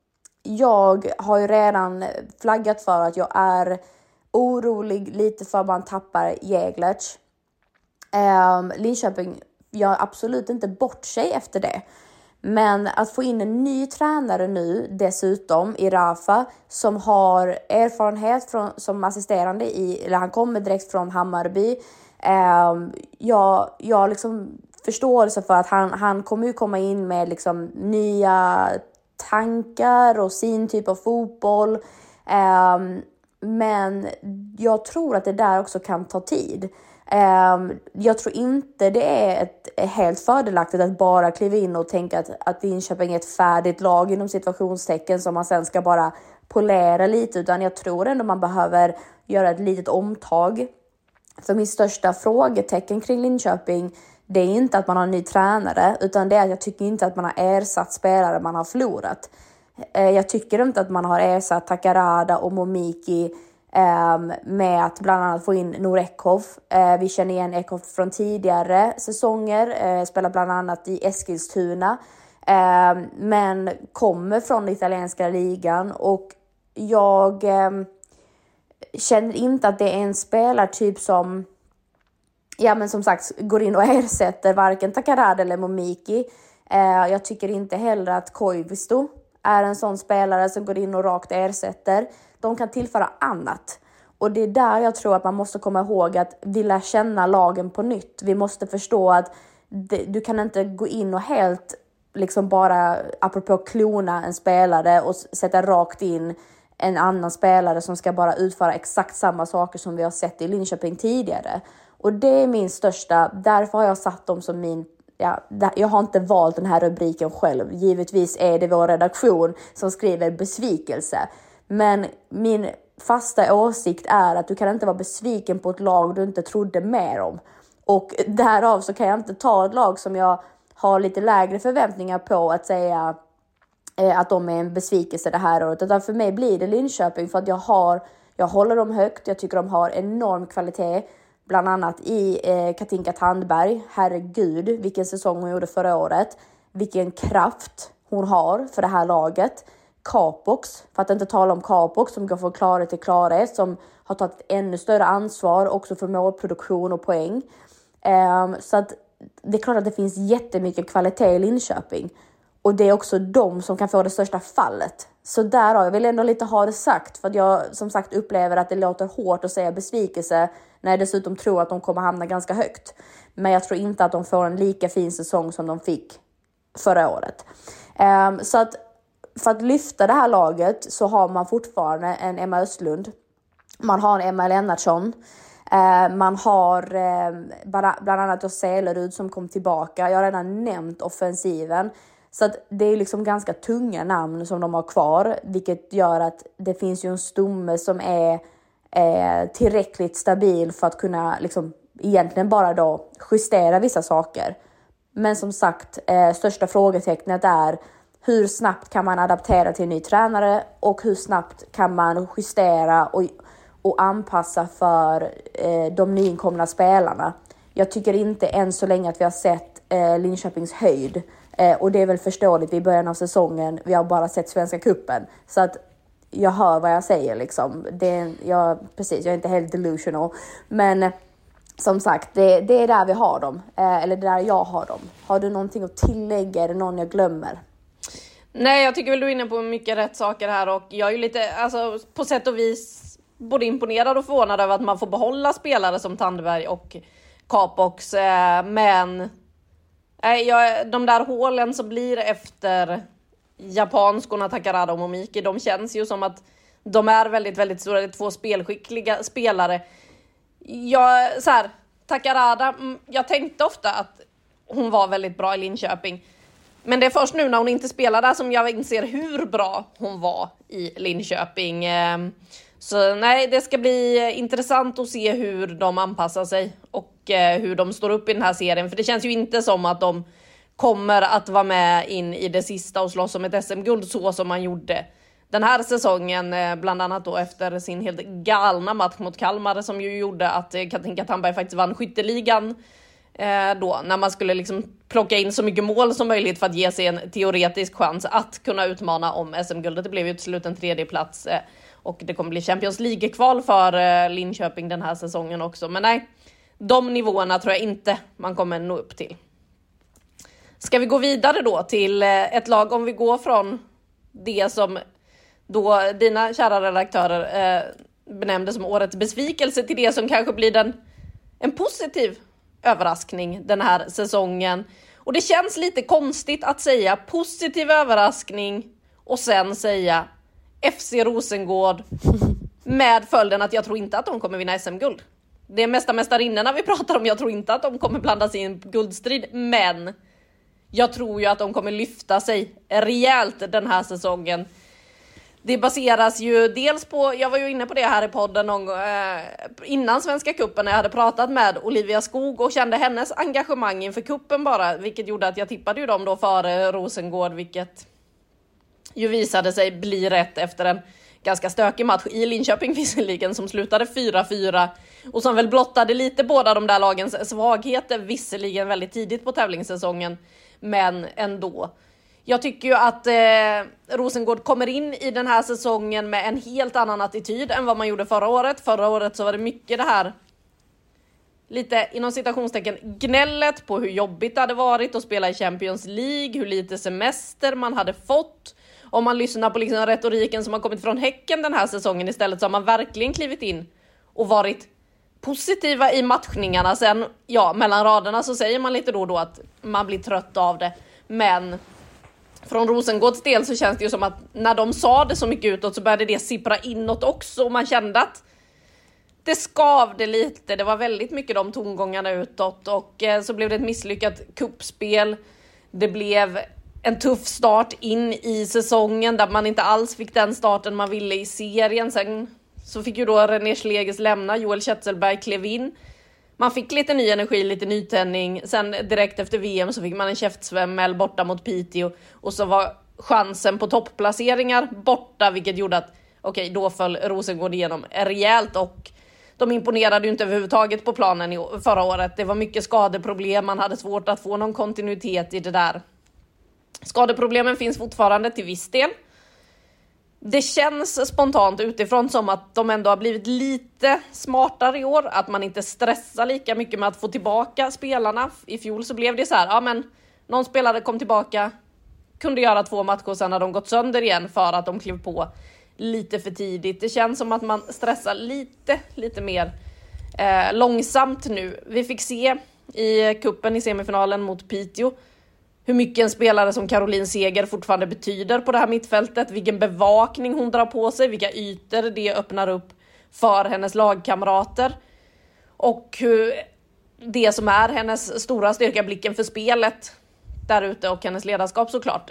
jag har ju redan flaggat för att jag är orolig lite för att man tappar Jäglert. Eh, Linköping gör absolut inte bort sig efter det. Men att få in en ny tränare nu dessutom i Rafa som har erfarenhet från, som assisterande i, eller han kommer direkt från Hammarby. Eh, jag, jag liksom förståelse för att han, han kommer ju komma in med liksom nya tankar och sin typ av fotboll. Eh, men jag tror att det där också kan ta tid. Um, jag tror inte det är ett, är helt fördelaktigt att bara kliva in och tänka att, att Linköping är ett färdigt lag inom situationstecken som man sen ska bara polera lite, utan jag tror ändå man behöver göra ett litet omtag. För min största frågetecken kring Linköping, det är inte att man har en ny tränare, utan det är att jag tycker inte att man har ersatt spelare man har förlorat. Uh, jag tycker inte att man har ersatt Takarada och Momiki Um, med att bland annat få in Nour Ekhoff. Uh, vi känner igen Ekhoff från tidigare säsonger. Uh, spelar bland annat i Eskilstuna. Uh, men kommer från den italienska ligan. Och jag um, känner inte att det är en spelartyp som ja, men som sagt går in och ersätter varken Takarada eller Momiki. Uh, jag tycker inte heller att Koivisto är en sån spelare som går in och rakt ersätter. De kan tillföra annat. Och det är där jag tror att man måste komma ihåg att vi lär känna lagen på nytt. Vi måste förstå att det, du kan inte gå in och helt liksom bara apropå klona en spelare och sätta rakt in en annan spelare som ska bara utföra exakt samma saker som vi har sett i Linköping tidigare. Och det är min största, därför har jag satt dem som min, ja, jag har inte valt den här rubriken själv. Givetvis är det vår redaktion som skriver besvikelse. Men min fasta åsikt är att du kan inte vara besviken på ett lag du inte trodde mer om. Och därav så kan jag inte ta ett lag som jag har lite lägre förväntningar på att säga eh, att de är en besvikelse det här året. Utan för mig blir det Linköping för att jag, har, jag håller dem högt. Jag tycker de har enorm kvalitet. Bland annat i eh, Katinka Tandberg. Herregud, vilken säsong hon gjorde förra året. Vilken kraft hon har för det här laget. Capox, för att inte tala om Capox som går från klarhet till klarhet, som har tagit ett ännu större ansvar också för målproduktion och poäng. Um, så att det är klart att det finns jättemycket kvalitet i Linköping. Och det är också de som kan få det största fallet. Så där har jag vill ändå lite ha det sagt. För att jag som sagt upplever att det låter hårt att säga besvikelse. När jag dessutom tror att de kommer hamna ganska högt. Men jag tror inte att de får en lika fin säsong som de fick förra året. Um, så att för att lyfta det här laget så har man fortfarande en Emma Östlund. Man har en Emma Lennartsson. Eh, man har eh, bland annat Oselerud som kom tillbaka. Jag har redan nämnt offensiven. Så att det är liksom ganska tunga namn som de har kvar. Vilket gör att det finns ju en stomme som är eh, tillräckligt stabil för att kunna liksom, egentligen bara då justera vissa saker. Men som sagt, eh, största frågetecknet är hur snabbt kan man adaptera till en ny tränare och hur snabbt kan man justera och, och anpassa för eh, de nyinkomna spelarna. Jag tycker inte än så länge att vi har sett eh, Linköpings höjd. Eh, och det är väl förståeligt i början av säsongen. Vi har bara sett Svenska kuppen. Så att jag hör vad jag säger liksom. Det är, jag, precis, jag är inte helt delusional. Men eh, som sagt, det, det är där vi har dem. Eh, eller det där jag har dem. Har du någonting att tillägga? Är det någon jag glömmer? Nej, jag tycker väl du är inne på mycket rätt saker här och jag är ju lite, alltså på sätt och vis både imponerad och förvånad över att man får behålla spelare som Tandberg och Capox, eh, men eh, jag, de där hålen som blir efter japanskorna Takarada och Momiki, de känns ju som att de är väldigt, väldigt stora, det är två spelskickliga spelare. Jag, så här, Takarada, jag tänkte ofta att hon var väldigt bra i Linköping. Men det är först nu när hon inte spelar där som jag inser hur bra hon var i Linköping. Så nej, det ska bli intressant att se hur de anpassar sig och eh, hur de står upp i den här serien. För det känns ju inte som att de kommer att vara med in i det sista och slåss om ett S M-guld så som man gjorde den här säsongen. Eh, bland annat då efter sin helt galna match mot Kalmar som ju gjorde att eh, Katinka Tandberg faktiskt vann skytteligan. Eh, då, när man skulle liksom plocka in så mycket mål som möjligt för att ge sig en teoretisk chans att kunna utmana om S M-guldet. Det blev ju till slut en tredje plats eh, och det kommer bli Champions League-kval för eh, Linköping den här säsongen också. Men nej, de nivåerna tror jag inte man kommer nå upp till. Ska vi gå vidare då till eh, ett lag, om vi går från det som då dina kära redaktörer eh, benämnde som årets besvikelse till det som kanske blir den, en positiv överraskning den här säsongen. Och det känns lite konstigt att säga positiv överraskning och sen säga F C Rosengård med följden att jag tror inte att de kommer vinna S M-guld. Det är mesta mästarinnorna vi pratar om. Jag tror inte att de kommer blanda sig i en guldstrid, men jag tror ju att de kommer lyfta sig rejält den här säsongen. Det baseras ju dels på, jag var ju inne på det här i podden någon, eh, innan Svenska Cupen när jag hade pratat med Olivia Skog och kände hennes engagemang inför kuppen bara, vilket gjorde att jag tippade ju dem då före Rosengård, vilket ju visade sig bli rätt efter en ganska stökig match i Linköping visserligen som slutade fyra fyra och som väl blottade lite båda de där lagens svagheter visserligen väldigt tidigt på tävlingssäsongen, men ändå. Jag tycker ju att eh, Rosengård kommer in i den här säsongen med en helt annan attityd än vad man gjorde förra året. Förra året så var det mycket det här, lite inom citationstecken, gnället på hur jobbigt det hade varit att spela i Champions League, hur lite semester man hade fått. Om man lyssnar på liksom retoriken som har kommit från Häcken den här säsongen istället, så har man verkligen klivit in och varit positiva i matchningarna. Sen, ja, mellan raderna så säger man lite då och då att man blir trött av det. Men från Rosengårds del så känns det ju som att när de sa det så mycket utåt så började det sippra inåt också. Och man kände att det skavde lite. Det var väldigt mycket de tongångarna utåt. Och eh, så blev det ett misslyckat kuppspel. Det blev en tuff start in i säsongen där man inte alls fick den starten man ville i serien. Sen så fick ju då René Schlegers lämna. Joel Kjetzelberg klev in. Man fick lite ny energi, lite nytändning. Sen direkt efter V M så fick man en käftsvämmel borta mot Piteå. Och så var chansen på toppplaceringar borta, vilket gjorde att okej, okay, då föll Rosengård igenom rejält. Och de imponerade ju inte överhuvudtaget på planen i, förra året. Det var mycket skadeproblem, man hade svårt att få någon kontinuitet i det där. Skadeproblemen finns fortfarande till viss del. Det känns spontant utifrån som att de ändå har blivit lite smartare i år. Att man inte stressar lika mycket med att få tillbaka spelarna. I fjol så blev det så här, ja men någon spelare kom tillbaka, kunde göra två matcher och sen har de gått sönder igen för att de klev på lite för tidigt. Det känns som att man stressar lite, lite mer eh, långsamt nu. Vi fick se i kuppen i semifinalen mot Piteå hur mycket en spelare som Caroline Seger fortfarande betyder på det här mittfältet. Vilken bevakning hon drar på sig. Vilka ytor det öppnar upp för hennes lagkamrater. Och hur det som är hennes stora styrka, blicken för spelet där ute och hennes ledarskap såklart.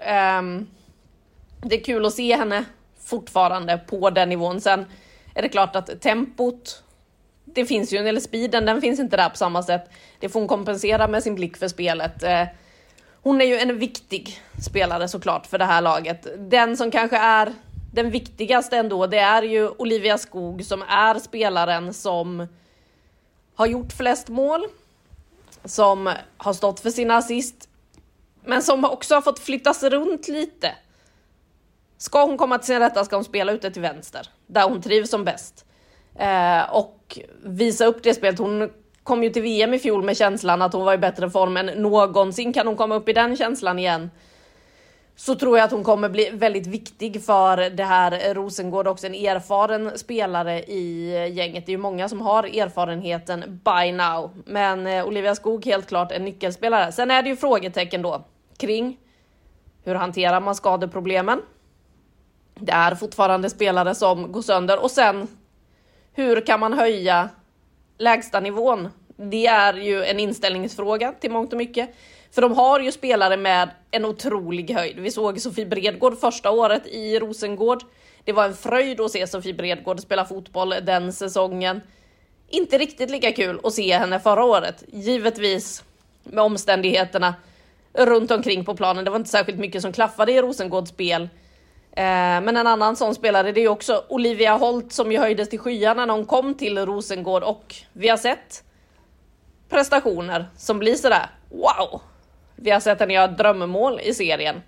Det är kul att se henne fortfarande på den nivån. Sen är det klart att tempot, det finns ju, eller speeden, den finns inte där på samma sätt. Det får hon kompensera med sin blick för spelet. Hon är ju en viktig spelare såklart för det här laget. Den som kanske är den viktigaste ändå, det är ju Olivia Skog som är spelaren som har gjort flest mål. Som har stått för sina assist. Men som också har fått flyttas runt lite. Ska hon komma till sin rätta ska hon spela ute till vänster. Där hon trivs som bäst. Eh, och visa upp det spelet. Hon kom ju till V M i fjol med känslan att hon var i bättre form än någonsin. Kan hon komma upp i den känslan igen, så tror jag att hon kommer bli väldigt viktig för det här Rosengård. Också en erfaren spelare i gänget. Det är ju många som har erfarenheten by now. Men Olivia Skog helt klart en nyckelspelare. Sen är det ju frågetecken då kring hur hanterar man skadeproblemen. Det är fortfarande spelare som går sönder. Och sen hur kan man höja lägsta nivån? Det är ju en inställningsfråga till mångt och mycket. För de har ju spelare med en otrolig höjd. Vi såg Sofie Bredgård första året i Rosengård. Det var en fröjd att se Sofie Bredgård spela fotboll den säsongen. Inte riktigt lika kul att se henne förra året. Givetvis med omständigheterna runt omkring på planen. Det var inte särskilt mycket som klaffade i Rosengårds spel. Eh, men en annan sån spelare, det är också Olivia Holt, som ju höjdes till skyarna när hon kom till Rosengård. Och vi har sett prestationer som blir sådär, wow! Vi har sett henne göra drömmål i serien.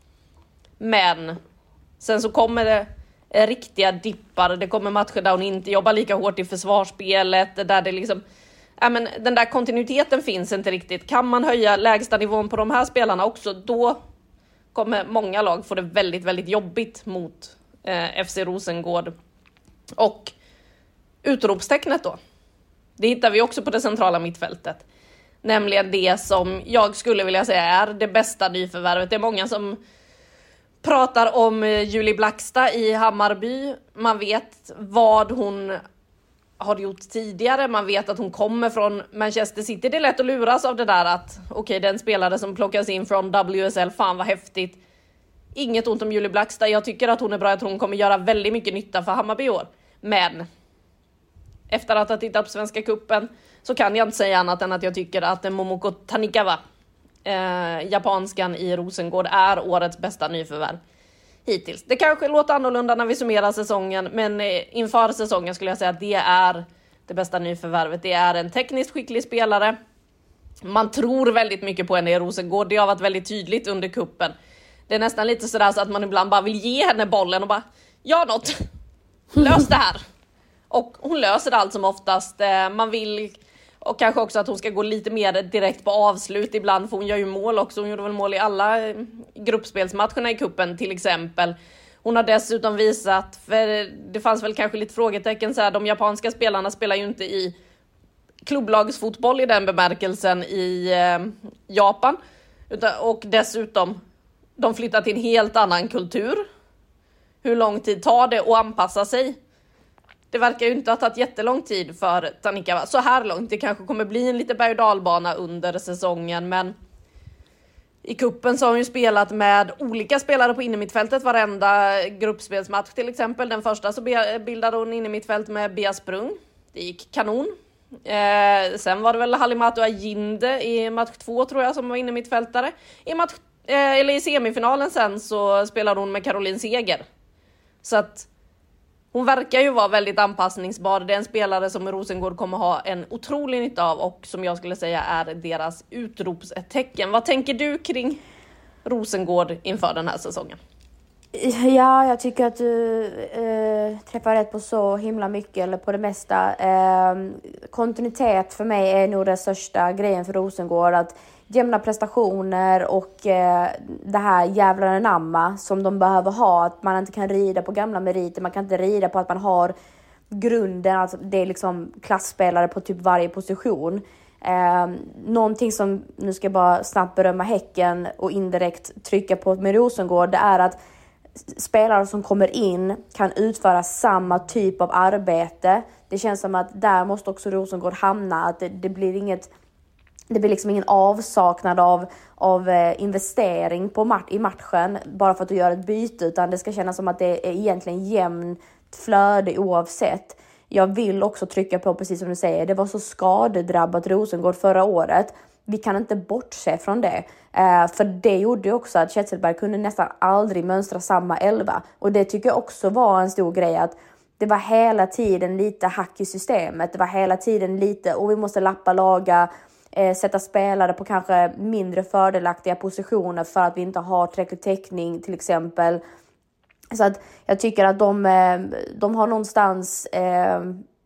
Men sen så kommer det riktiga dippar. Det kommer matcher där hon inte jobbar lika hårt i försvarsspelet. Där det liksom, ja, men den där kontinuiteten finns inte riktigt. Kan man höja lägsta nivån på de här spelarna också, då kommer många lag få det väldigt, väldigt jobbigt mot eh, F C Rosengård. Och utropstecknet då, det hittar vi också på det centrala mittfältet. Nämligen det som jag skulle vilja säga är det bästa nyförvärvet. Det är många som pratar om Julie Blackstad i Hammarby. Man vet vad hon har gjort tidigare. Man vet att hon kommer från Manchester City. Det är lätt att luras av det där att okej, okay, den spelare som plockas in från W S L, fan vad häftigt. Inget ont om Julie Blackstad. Jag tycker att hon är bra. Jag tror hon kommer göra väldigt mycket nytta för Hammarby i år. Men efter att ha tittat på Svenska Cupen så kan jag inte säga annat än att jag tycker att Momoko Tanikawa, eh, japanskan i Rosengård, är årets bästa nyförvärv hittills. Det kanske låter annorlunda när vi summerar säsongen, men eh, inför säsongen skulle jag säga att det är det bästa nyförvärvet. Det är en tekniskt skicklig spelare. Man tror väldigt mycket på henne i Rosengård. Det har varit väldigt tydligt under kuppen. Det är nästan lite sådär så att man ibland bara vill ge henne bollen och bara, gör något, lös det här. Och hon löser det allt som oftast. Man vill, och kanske också att hon ska gå lite mer direkt på avslut ibland, för hon gör ju mål också. Hon gjorde väl mål i alla gruppspelsmatcherna i kuppen till exempel. Hon har dessutom visat, för det fanns väl kanske lite frågetecken så här, de japanska spelarna spelar ju inte i klubblagsfotboll i den bemärkelsen i eh, Japan. Utan, och dessutom, de flyttar till en helt annan kultur. Hur lång tid tar det att anpassa sig? Det verkar ju inte ha tagit jättelång tid för Tanikawa. Så här långt. Det kanske kommer bli en lite berg- och dalbana under säsongen. Men i kuppen så har hon ju spelat med olika spelare på innermittfältet. Varenda gruppspelsmatch till exempel. Den första så bildade hon innermittfält med Bea Sprung. Det gick kanon. Eh, sen var det väl Halimatu Ajinde i match två tror jag som var innermittfältare. I, match, eh, eller i semifinalen sen så spelade hon med Caroline Seger. Så att hon verkar ju vara väldigt anpassningsbar. Det är en spelare som Rosengård kommer ha en otrolig nytta av och som jag skulle säga är deras utropstecken. Vad tänker du kring Rosengård inför den här säsongen? Ja, jag tycker att du eh, träffar rätt på så himla mycket, eller på det mesta. Eh, kontinuitet för mig är nog den största grejen för Rosengård. Att jämna prestationer och eh, det här jävla namma som de behöver ha. Att man inte kan rida på gamla meriter. Man kan inte rida på att man har grunden. Alltså det är liksom klassspelare på typ varje position. Eh, någonting som, nu ska jag bara snabbt berömma Häcken och indirekt trycka på med Rosengård. Det är att spelare som kommer in kan utföra samma typ av arbete. Det känns som att där måste också Rosengård hamna. Att det, det blir inget... Det blir liksom ingen avsaknad av, av investering på mat- i matchen bara för att du gör ett byte, utan det ska kännas som att det är egentligen jämnt flöde oavsett. Jag vill också trycka på, precis som du säger, det var så skadedrabbat Rosengård förra året. Vi kan inte bortse från det. Eh, för det gjorde också att Kjetselberg kunde nästan aldrig mönstra samma elva. Och det tycker jag också var en stor grej, att det var hela tiden lite hack i systemet. Det var hela tiden lite, och vi måste lappa, laga, eh, sätta spelare på kanske mindre fördelaktiga positioner för att vi inte har tillräcklig täckning till exempel. Så att jag tycker att de, de har någonstans eh,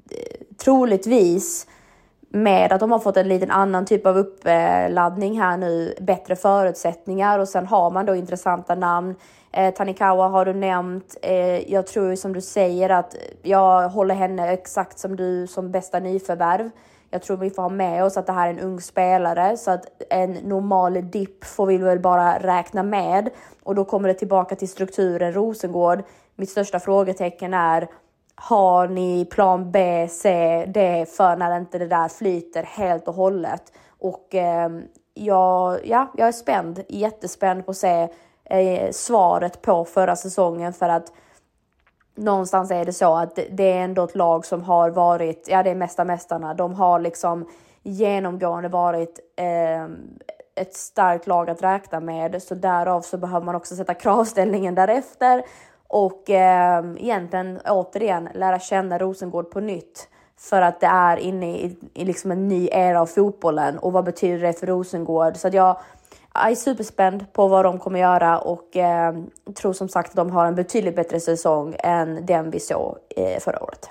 troligtvis med att de har fått en liten annan typ av uppladdning här nu, bättre förutsättningar, och sen har man då intressanta namn. Eh, Tanikawa har du nämnt. Eh, jag tror som du säger att jag håller henne exakt som du som bästa nyförvärv. Jag tror vi får ha med oss att det här är en ung spelare, så att en normal dipp får vi väl bara räkna med. Och då kommer det tillbaka till strukturen Rosengård. Mitt största frågetecken är: har ni plan B, C, D för när inte det där flyter helt och hållet? Och eh, jag, ja, jag är spänd, jättespänd på att se eh, svaret på förra säsongen, för att någonstans är det så att det är ändå ett lag som har varit, ja det är mesta mästarna. De har liksom genomgående varit eh, ett starkt lag att räkna med. Så därav så behöver man också sätta kravställningen därefter. Och eh, egentligen återigen lära känna Rosengård på nytt. För att det är inne i, i liksom en ny era av fotbollen. Och vad betyder det för Rosengård? Så att jag, jag är superspänd på vad de kommer göra. Och eh, tror som sagt att de har en betydligt bättre säsong än den vi såg eh, förra året.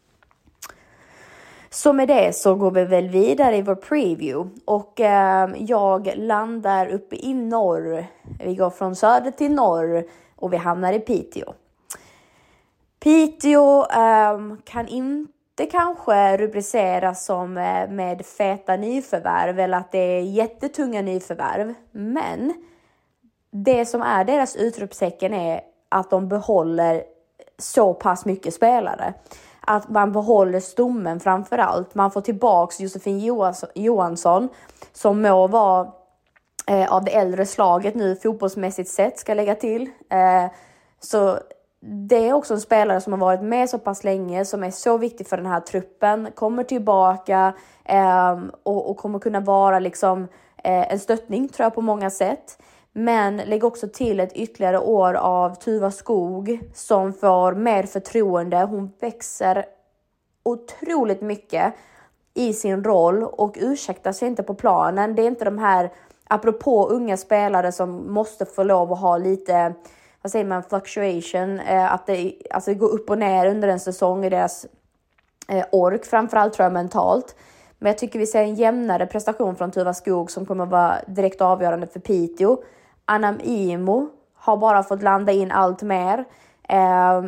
Så med det så går vi väl vidare i vår preview. Och eh, jag landar uppe i norr. Vi går från söder till norr. Och vi hamnar i Piteå. Piteå eh, kan inte kanske rubriceras som eh, med feta nyförvärv. Eller att det är jättetunga nyförvärv. Men det som är deras utropstecken är att de behåller så pass mycket spelare. Att man behåller stommen framför allt. Man får tillbaks Josefin Johansson som må vara eh, av det äldre slaget nu fotbollsmässigt sett ska lägga till. Eh, så det är också en spelare som har varit med så pass länge som är så viktig för den här truppen. Kommer tillbaka eh, och, och kommer kunna vara liksom, eh, en stöttning tror jag på många sätt. Men lägg också till ett ytterligare år av Tuva Skog som får mer förtroende. Hon växer otroligt mycket i sin roll och ursäktar sig inte på planen. Det är inte de här, apropå unga spelare som måste få lov att ha lite, vad säger man, fluctuation. Att det, alltså det går upp och ner under en säsong i deras ork, framförallt tror jag mentalt. Men jag tycker vi ser en jämnare prestation från Tuva Skog som kommer vara direkt avgörande för Piteå. Anam Imo har bara fått landa in allt mer. Eh,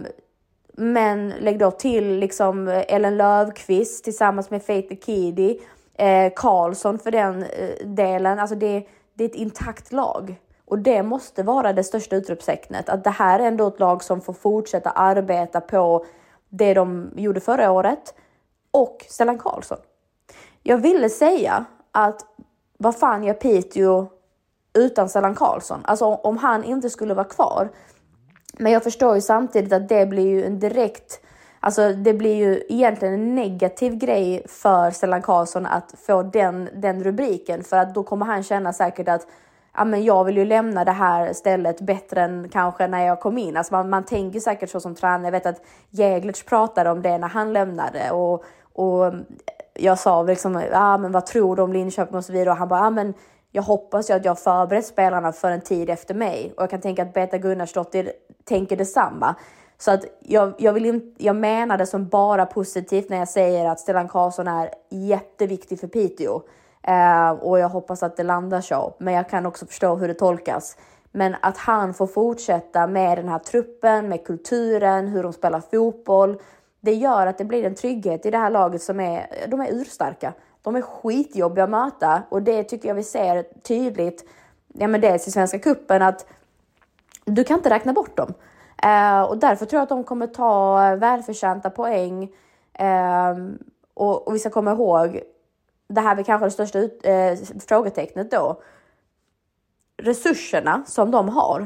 men lägg då till liksom Ellen Löfqvist tillsammans med Faith Kidi. Eh, Karlsson för den eh, delen. Alltså det, det är ett intakt lag. Och det måste vara det största utropstecknet. Att det här är ändå ett lag som får fortsätta arbeta på det de gjorde förra året. Och Stellan Karlsson. Jag ville säga att vad fan gör Piteå utan Stellan Karlsson? Alltså om han inte skulle vara kvar. Men jag förstår ju samtidigt att det blir ju en direkt, alltså det blir ju egentligen en negativ grej för Stellan Karlsson att få den, den rubriken. För att då kommer han känna säkert att ja, men jag vill ju lämna det här stället bättre än kanske när jag kom in. Alltså man, man tänker säkert så som tränare. Jag vet att Jäglerts pratade om det när han lämnade. Och, och jag sa liksom, ja men vad tror du om Linköping och så vidare. Och han bara, ja men jag hoppas ju att jag har förberett spelarna för en tid efter mig. Och jag kan tänka att Beta Gunnarsdottir tänker detsamma. Så att jag, jag, vill inte, jag menar det som bara positivt när jag säger att Stellan Karlsson är jätteviktig för Piteå. Eh, och jag hoppas att det landar så. Men jag kan också förstå hur det tolkas. Men att han får fortsätta med den här truppen, med kulturen, hur de spelar fotboll. Det gör att det blir en trygghet i det här laget som är, de är urstarka. De är skitjobbiga att möta. Och det tycker jag vi ser tydligt. Ja men dels i Svenska Cupen att du kan inte räkna bort dem. Eh, och därför tror jag att de kommer ta välförtjänta poäng. Eh, och, och vi ska komma ihåg. Det här är kanske det största ut, eh, frågetecknet då. Resurserna som de har.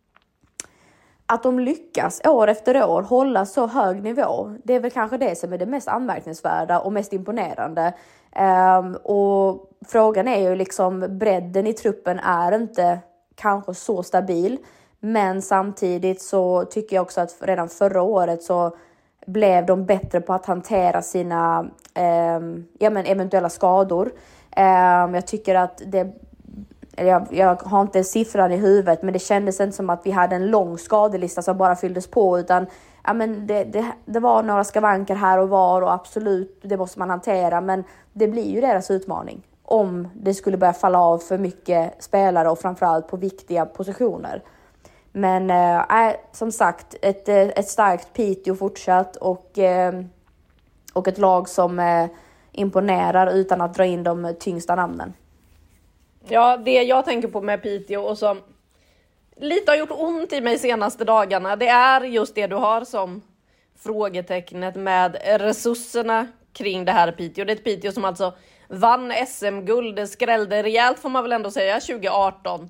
Att de lyckas år efter år hålla så hög nivå. Det är väl kanske det som är det mest anmärkningsvärda och mest imponerande. Um, och frågan är ju liksom bredden i truppen är inte kanske så stabil. Men samtidigt så tycker jag också att redan förra året så blev de bättre på att hantera sina um, ja, men eventuella skador. Um, jag tycker att det... Jag, jag har inte siffran i huvudet, men det kändes inte som att vi hade en lång skadelista som bara fylldes på, utan ja, men det, det, det var några skavanker här och var och absolut, det måste man hantera, men det blir ju deras utmaning om det skulle börja falla av för mycket spelare och framförallt på viktiga positioner. Men äh, som sagt, ett, ett starkt Piteå fortsatt och, äh, och ett lag som äh, imponerar utan att dra in de tyngsta namnen. Ja, det jag tänker på med Piteå och som lite har gjort ont i mig senaste dagarna, det är just det du har som frågetecknet med resurserna kring det här Piteå. Det är ett Piteå som alltså vann S M-guld, det skrällde rejält får man väl ändå säga, tjugo arton.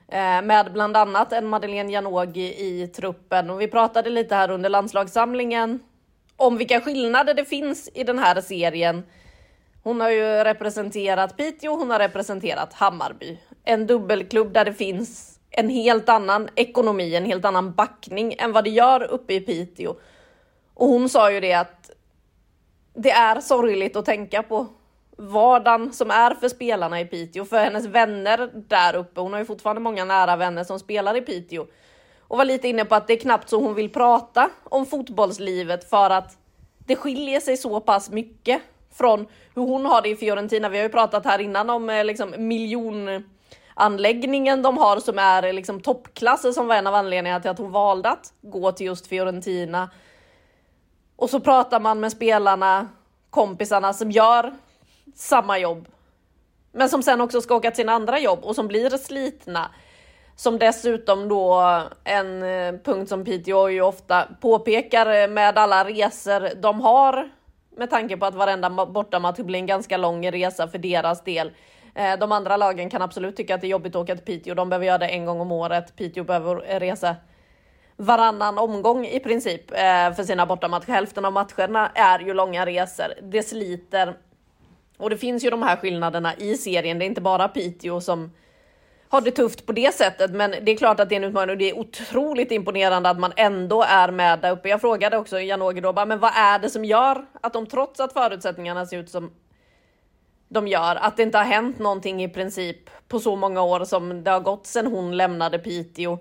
med bland annat en Madeleine Janogy i truppen. Och vi pratade lite här under landslagssamlingen om vilka skillnader det finns i den här serien. Hon har ju representerat Piteå, hon har representerat Hammarby. En dubbelklubb där det finns en helt annan ekonomi, en helt annan backning än vad det gör uppe i Piteå. Och hon sa ju det att det är sorgligt att tänka på vardagen som är för spelarna i Piteå, för hennes vänner där uppe. Hon har ju fortfarande många nära vänner som spelar i Piteå. Och var lite inne på att det är knappt så hon vill prata om fotbollslivet, för att det skiljer sig så pass mycket från hur hon har det i Fiorentina. Vi har ju pratat här innan om liksom miljonanläggningen de har, som är liksom toppklasser, som var en av anledningarna till att hon valde att gå till just Fiorentina. Och så pratar man med spelarna, kompisarna som gör samma jobb, men som sen också ska åka till sina andra jobb och som blir slitna. Som dessutom då en punkt som Piteå ju ofta påpekar med alla resor de har, med tanke på att varenda bortamatch blir en ganska lång resa för deras del. De andra lagen kan absolut tycka att det är jobbigt att åka till Piteå. De behöver göra det en gång om året. Piteå behöver resa varannan omgång i princip för sina bortamatcher. Hälften av matcherna är ju långa resor. Det sliter. Och det finns ju de här skillnaderna i serien. Det är inte bara Piteå som har det tufft på det sättet, men det är klart att det är en utmaning och det är otroligt imponerande att man ändå är med där uppe. Jag frågade också Janogy då, men vad är det som gör att de, trots att förutsättningarna ser ut som de gör, att det inte har hänt någonting i princip på så många år som det har gått sedan hon lämnade Piteå.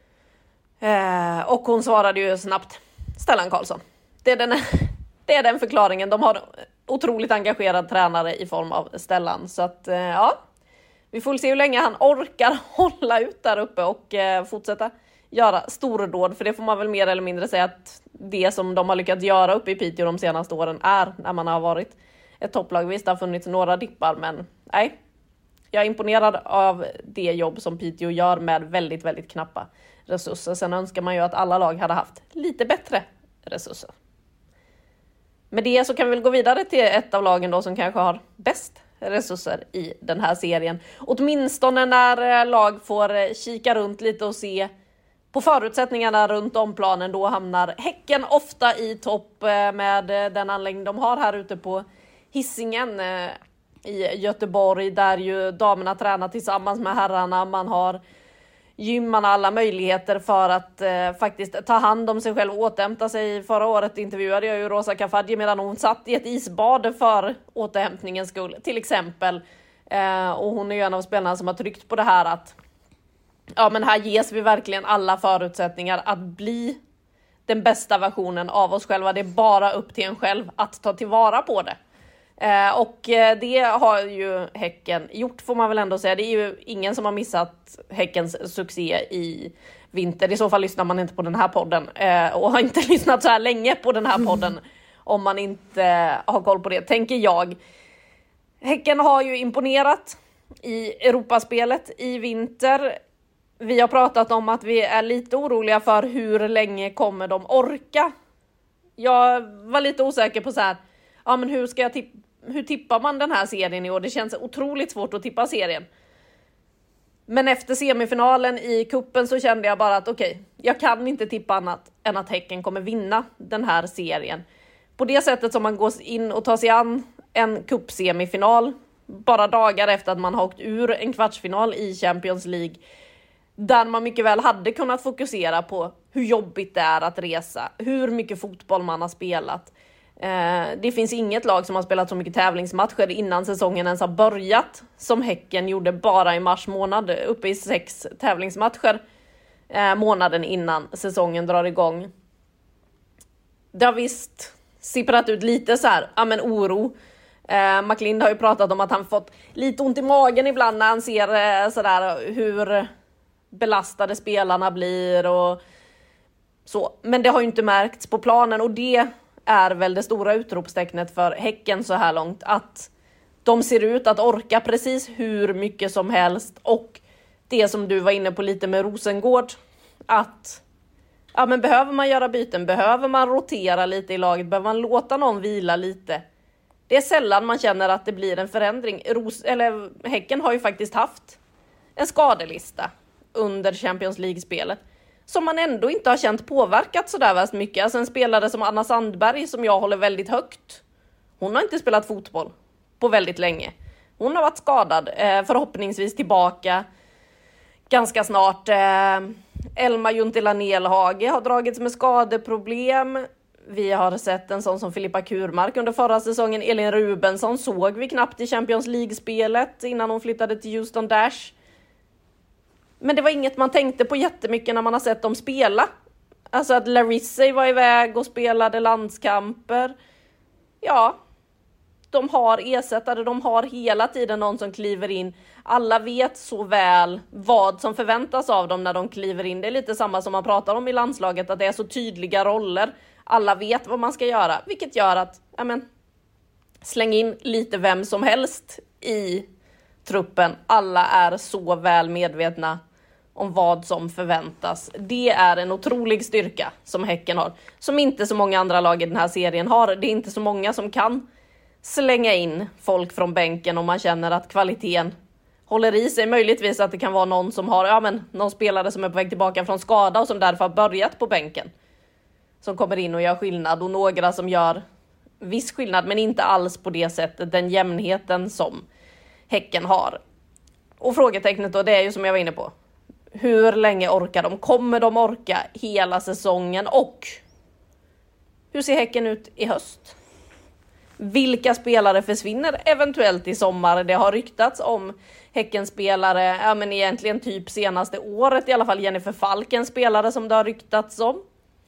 Eh, och hon svarade ju snabbt: Stellan Karlsson. Det är den, det är den förklaringen. De har otroligt engagerad tränare i form av Stellan. Så att, eh, ja, vi får se hur länge han orkar hålla ut där uppe och eh, fortsätta göra stordåd. För det får man väl mer eller mindre säga att det som de har lyckats göra uppe i Piteå de senaste åren är, när man har varit ett topplag. Visst, det har funnits några dippar, men nej. Jag är imponerad av det jobb som Piteå gör med väldigt, väldigt knappa resurser. Sen önskar man ju att alla lag hade haft lite bättre resurser. Med det så kan vi väl gå vidare till ett av lagen då som kanske har bäst resurser i den här serien. Åtminstone när lag får kika runt lite och se på förutsättningarna runt om planen. Då hamnar Häcken ofta i topp med den anläggning de har här ute på Hisingen i Göteborg, där ju damerna tränar tillsammans med herrarna. Man har gymmarna, alla möjligheter för att eh, faktiskt ta hand om sig själv och återhämta sig. Förra året intervjuade jag ju Rosa Kafaji medan hon satt i ett isbad för återhämtningens skull till exempel. Eh, och hon är ju en av spelarna som har tryckt på det här att ja, men här ges vi verkligen alla förutsättningar att bli den bästa versionen av oss själva. Det är bara upp till en själv att ta tillvara på det. Eh, och det har ju Häcken gjort, får man väl ändå säga. Det är ju ingen som har missat Häckens succé i vinter. I så fall lyssnar man inte på den här podden eh, och har inte lyssnat så här länge på den här podden mm. om man inte har koll på det, tänker jag. Häcken har ju imponerat i Europaspelet i vinter. Vi har pratat om att vi är lite oroliga för hur länge kommer de orka. Jag var lite osäker på så här, ja men hur ska jag tippa? Hur tippar man den här serien i år? Det känns otroligt svårt att tippa serien. Men efter semifinalen i kuppen så kände jag bara att okej, okay, jag kan inte tippa annat än att Häcken kommer vinna den här serien. På det sättet som man går in och tar sig an en kuppsemifinal bara dagar efter att man har åkt ur en kvartsfinal i Champions League, där man mycket väl hade kunnat fokusera på hur jobbigt det är att resa, hur mycket fotboll man har spelat. Det finns inget lag som har spelat så mycket tävlingsmatcher innan säsongen ens har börjat som Häcken gjorde bara i mars månad, uppe i sex tävlingsmatcher månaden innan säsongen drar igång. Det har visst sipprat ut lite så här, ja men oro. McLean har ju pratat om att han fått lite ont i magen ibland när han ser sådär hur belastade spelarna blir och så. Men det har ju inte märkts på planen, och det är väl det stora utropstecknet för Häcken så här långt, att de ser ut att orka precis hur mycket som helst. Och det som du var inne på lite med Rosengård, att ja, men behöver man göra byten, behöver man rotera lite i laget, behöver man låta någon vila lite. Det är sällan man känner att det blir en förändring. Ros- eller Häcken har ju faktiskt haft en skadelista under Champions League-spelet som man ändå inte har känt påverkat sådär värst mycket. Alltså en spelare som Anna Sandberg som jag håller väldigt högt. Hon har inte spelat fotboll på väldigt länge. Hon har varit skadad, eh, förhoppningsvis tillbaka ganska snart. Eh, Elma Juntila Nelhage har dragits med skadeproblem. Vi har sett en sån som Filippa Kurmark under förra säsongen. Elin Rubensson såg vi knappt i Champions League-spelet innan hon flyttade till Houston Dash. Men det var inget man tänkte på jättemycket när man har sett dem spela. Alltså att Larissa var iväg och spelade landskamper. Ja, de har ersättare, de har hela tiden någon som kliver in. Alla vet så väl vad som förväntas av dem när de kliver in. Det är lite samma som man pratar om i landslaget, att det är så tydliga roller. Alla vet vad man ska göra, vilket gör att ja men, släng in lite vem som helst i truppen. Alla är så väl medvetna om vad som förväntas. Det är en otrolig styrka som Häcken har, som inte så många andra lag i den här serien har. Det är inte så många som kan slänga in folk från bänken om man känner att kvaliteten håller i sig. Möjligtvis att det kan vara någon som har, ja men någon spelare som är på väg tillbaka från skada och som därför har börjat på bänken, som kommer in och gör skillnad, och några som gör viss skillnad men inte alls på det sättet, den jämnheten som Häcken har. Och frågetecknet då, det är ju som jag var inne på. Hur länge orkar de? Kommer de orka hela säsongen? Och hur ser Häcken ut i höst? Vilka spelare försvinner eventuellt i sommar? Det har ryktats om Häcken-spelare, ja men egentligen typ senaste året, i alla fall Jennifer Falk, en spelare som det har ryktats om.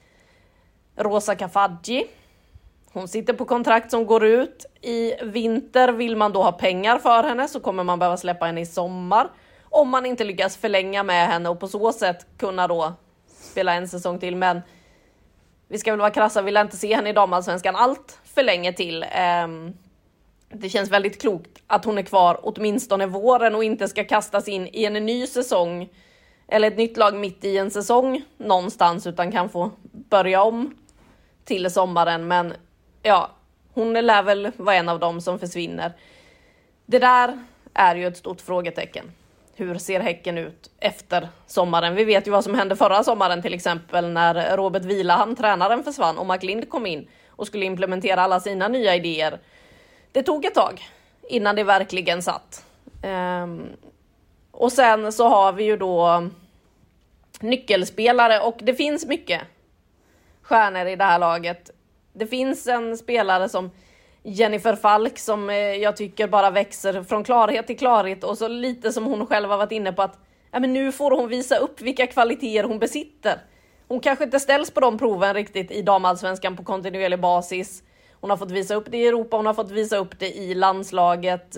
Rosa Kafaji, hon sitter på kontrakt som går ut i vinter. Vill man då ha pengar för henne så kommer man behöva släppa henne i sommar. Om man inte lyckas förlänga med henne och på så sätt kunna då spela en säsong till. Men vi ska väl vara krassa, vill inte se henne i damallsvenskan allt för länge till. Det känns väldigt klokt att hon är kvar åtminstone våren och inte ska kastas in i en ny säsong eller ett nytt lag mitt i en säsong någonstans, utan kan få börja om till sommaren. Men ja, hon lär väl vara en av dem som försvinner. Det där är ju ett stort frågetecken. Hur ser Häcken ut efter sommaren? Vi vet ju vad som hände förra sommaren till exempel, när Robert Vilahamn, tränaren, försvann och McLind kom in och skulle implementera alla sina nya idéer. Det tog ett tag innan det verkligen satt. Um, och sen så har vi ju då nyckelspelare, och det finns mycket stjärnor i det här laget. Det finns en spelare som Jennifer Falk som jag tycker bara växer från klarhet till klarhet, och så lite som hon själv har varit inne på att ja, men nu får hon visa upp vilka kvaliteter hon besitter. Hon kanske inte ställs på de proven riktigt i damallsvenskan på kontinuerlig basis. Hon har fått visa upp det i Europa, hon har fått visa upp det i landslaget.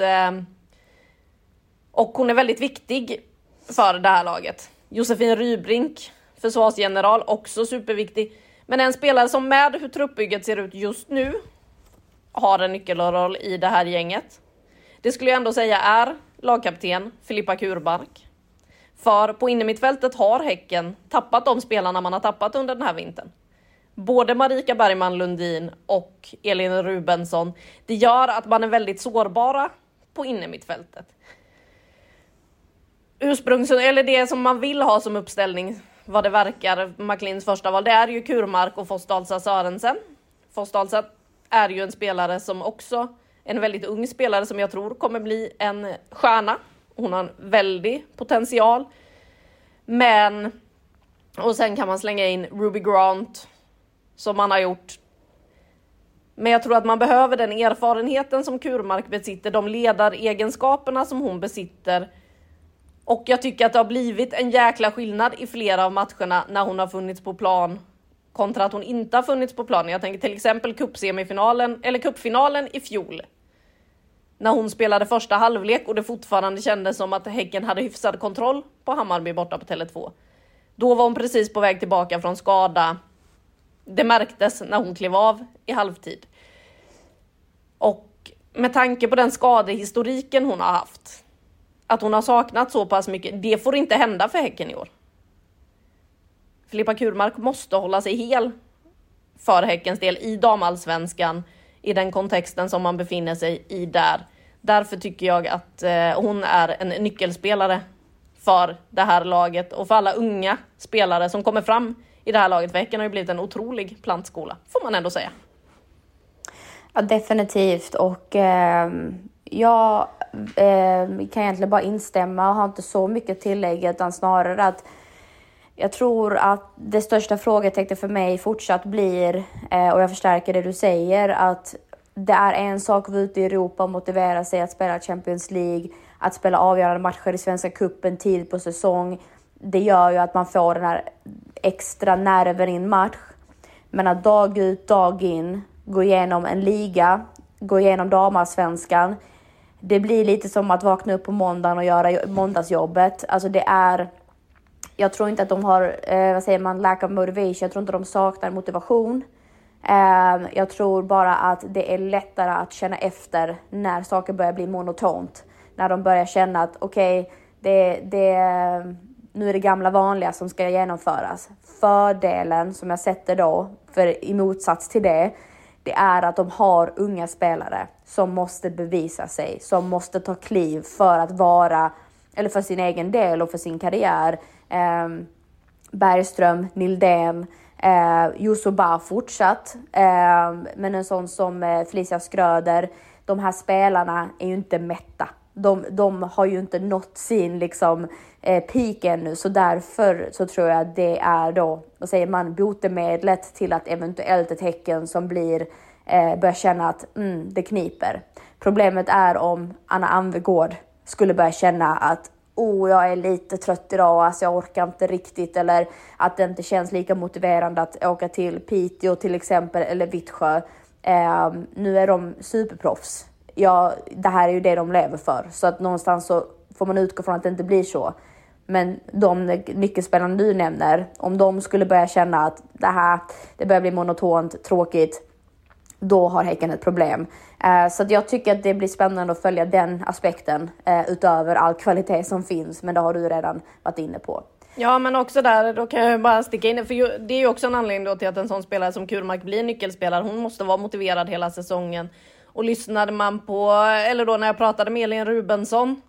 Och hon är väldigt viktig för det här laget. Josefin Rybrink, försvarsgeneral, också superviktig. Men en spelare som med hur truppbygget ser ut just nu har en nyckelroll i det här gänget. Det skulle jag ändå säga är lagkapten Filippa Kurmark. För på innermittfältet har Häcken tappat de spelarna man har tappat under den här vintern. Både Marika Bergman Lundin och Elin Rubensson. Det gör att man är väldigt sårbara på innermittfältet. Ursprungs, eller det som man vill ha som uppställning, vad det verkar, McLeans första val, det är ju Kurmark och Fossdalsa Sörensen. Fossdalsa är ju en spelare som också, en väldigt ung spelare som jag tror kommer bli en stjärna. Hon har en väldig potential. Men, och sen kan man slänga in Ruby Grant som man har gjort. Men jag tror att man behöver den erfarenheten som Kurmark besitter, de ledaregenskaperna som hon besitter. Och jag tycker att det har blivit en jäkla skillnad i flera av matcherna när hon har funnits på plan kontra att hon inte har funnits på plan. Jag tänker till exempel cupsemifinalen eller cupfinalen i fjol. När hon spelade första halvlek och det fortfarande kändes som att Häcken hade hyfsad kontroll på Hammarby borta på Tele två. Då var hon precis på väg tillbaka från skada. Det märktes när hon klev av i halvtid. Och med tanke på den skadehistoriken hon har haft, att hon har saknat så pass mycket, det får inte hända för Häcken i år. Filippa Kurmark måste hålla sig hel för Häckens del i damallsvenskan, i den kontexten som man befinner sig i där. Därför tycker jag att eh, hon är en nyckelspelare för det här laget och för alla unga spelare som kommer fram i det här laget. Häcken har ju blivit en otrolig plantskola, får man ändå säga. Ja, definitivt. Och eh, jag eh, kan egentligen bara instämma och har inte så mycket tillägg, utan snarare att jag tror att det största frågetecknet för mig fortsatt blir, eh, och jag förstärker det du säger, att det är en sak att vara ute i Europa och motivera sig att spela Champions League, att spela avgörande matcher i Svenska cupen tid på säsong. Det gör ju att man får den här extra nerven i en match. Men att dag ut, dag in gå igenom en liga, gå igenom damallsvenskan, det blir lite som att vakna upp på måndagen och göra måndagsjobbet. Alltså det är, jag tror inte att de har, eh, vad säger man, lack of motivation. Jag tror inte att de saknar motivation. Eh, jag tror bara att det är lättare att känna efter när saker börjar bli monotont. När de börjar känna att okej, okay, det, det, nu är det gamla vanliga som ska genomföras. Fördelen som jag sätter då, för i motsats till det, det är att de har unga spelare som måste bevisa sig, som måste ta kliv för att vara, eller för sin egen del och för sin karriär. Eh, Bergström, Nildén, eh, Yusuba fortsatt, eh, men en sån som eh, Felicia Skröder, de här spelarna är ju inte mätta. De, de har ju inte nått sin liksom, eh, peak ännu, så därför så tror jag att det är då, vad säger man, botemedlet till att eventuellt ett Häcken som blir, eh, börjar känna att mm, det kniper. Problemet är om Anna Anvegård skulle börja känna att oh, jag är lite trött idag, alltså jag orkar inte riktigt, eller att det inte känns lika motiverande att åka till Piteå till exempel, eller Vittsjö. Eh, nu är de superproffs. Ja, det här är ju det de lever för. Så att någonstans så får man utgå från att det inte blir så. Men de nyckelspelarna du nämner, om de skulle börja känna att det här, det börjar bli monotont, tråkigt, då har Häcken ett problem. Eh, så att jag tycker att det blir spännande att följa den aspekten eh, utöver all kvalitet som finns. Men det har du redan varit inne på. Ja, men också där, då kan jag bara sticka in, för det är ju också en anledning då till att en sån spelare som Kurmark blir nyckelspelare. Hon måste vara motiverad hela säsongen. Och lyssnade man på, eller då när jag pratade med Elin Rubensson,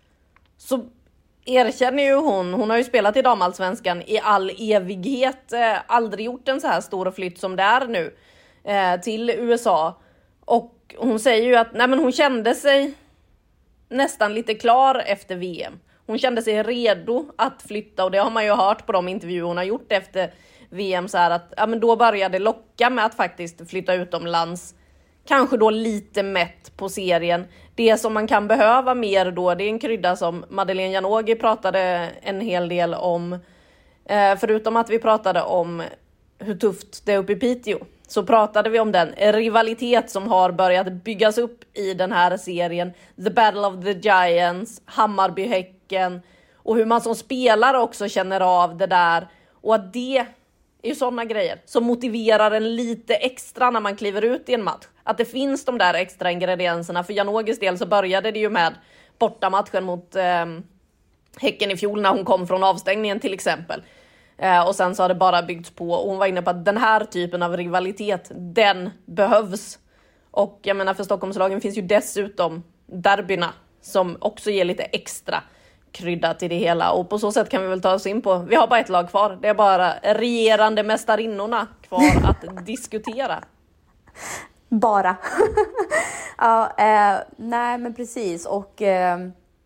så erkänner ju hon, hon har ju spelat i damallsvenskan i all evighet, eh, aldrig gjort en så här stor flytt som det är nu eh, till U S A. Och hon säger ju att nej, men hon kände sig nästan lite klar efter V M. Hon kände sig redo att flytta, och det har man ju hört på de intervjuer hon har gjort efter V M, så här att ja, men då började locka med att faktiskt flytta utomlands. Kanske då lite mätt på serien. Det som man kan behöva mer då, det är en krydda som Madeleine Janogy pratade en hel del om. Eh, förutom att vi pratade om hur tufft det är uppe i Piteå, så pratade vi om den rivalitet som har börjat byggas upp i den här serien. The Battle of the Giants, Hammarby-Häcken, och hur man som spelare också känner av det där. Och att det är ju sådana grejer som motiverar en lite extra när man kliver ut i en match. Att det finns de där extra ingredienserna. För Janogys del så började det ju med bortamatchen mot eh, Häcken i fjol när hon kom från avstängningen till exempel. Eh, och sen så har det bara byggts på. Och hon var inne på att den här typen av rivalitet, den behövs. Och jag menar, för Stockholmslagen finns ju dessutom derbyna som också ger lite extra krydda till det hela. Och på så sätt kan vi väl ta oss in på, vi har bara ett lag kvar. Det är bara regerande mästarinnorna kvar att diskutera. Bara. ja, eh, nej men precis. Och eh,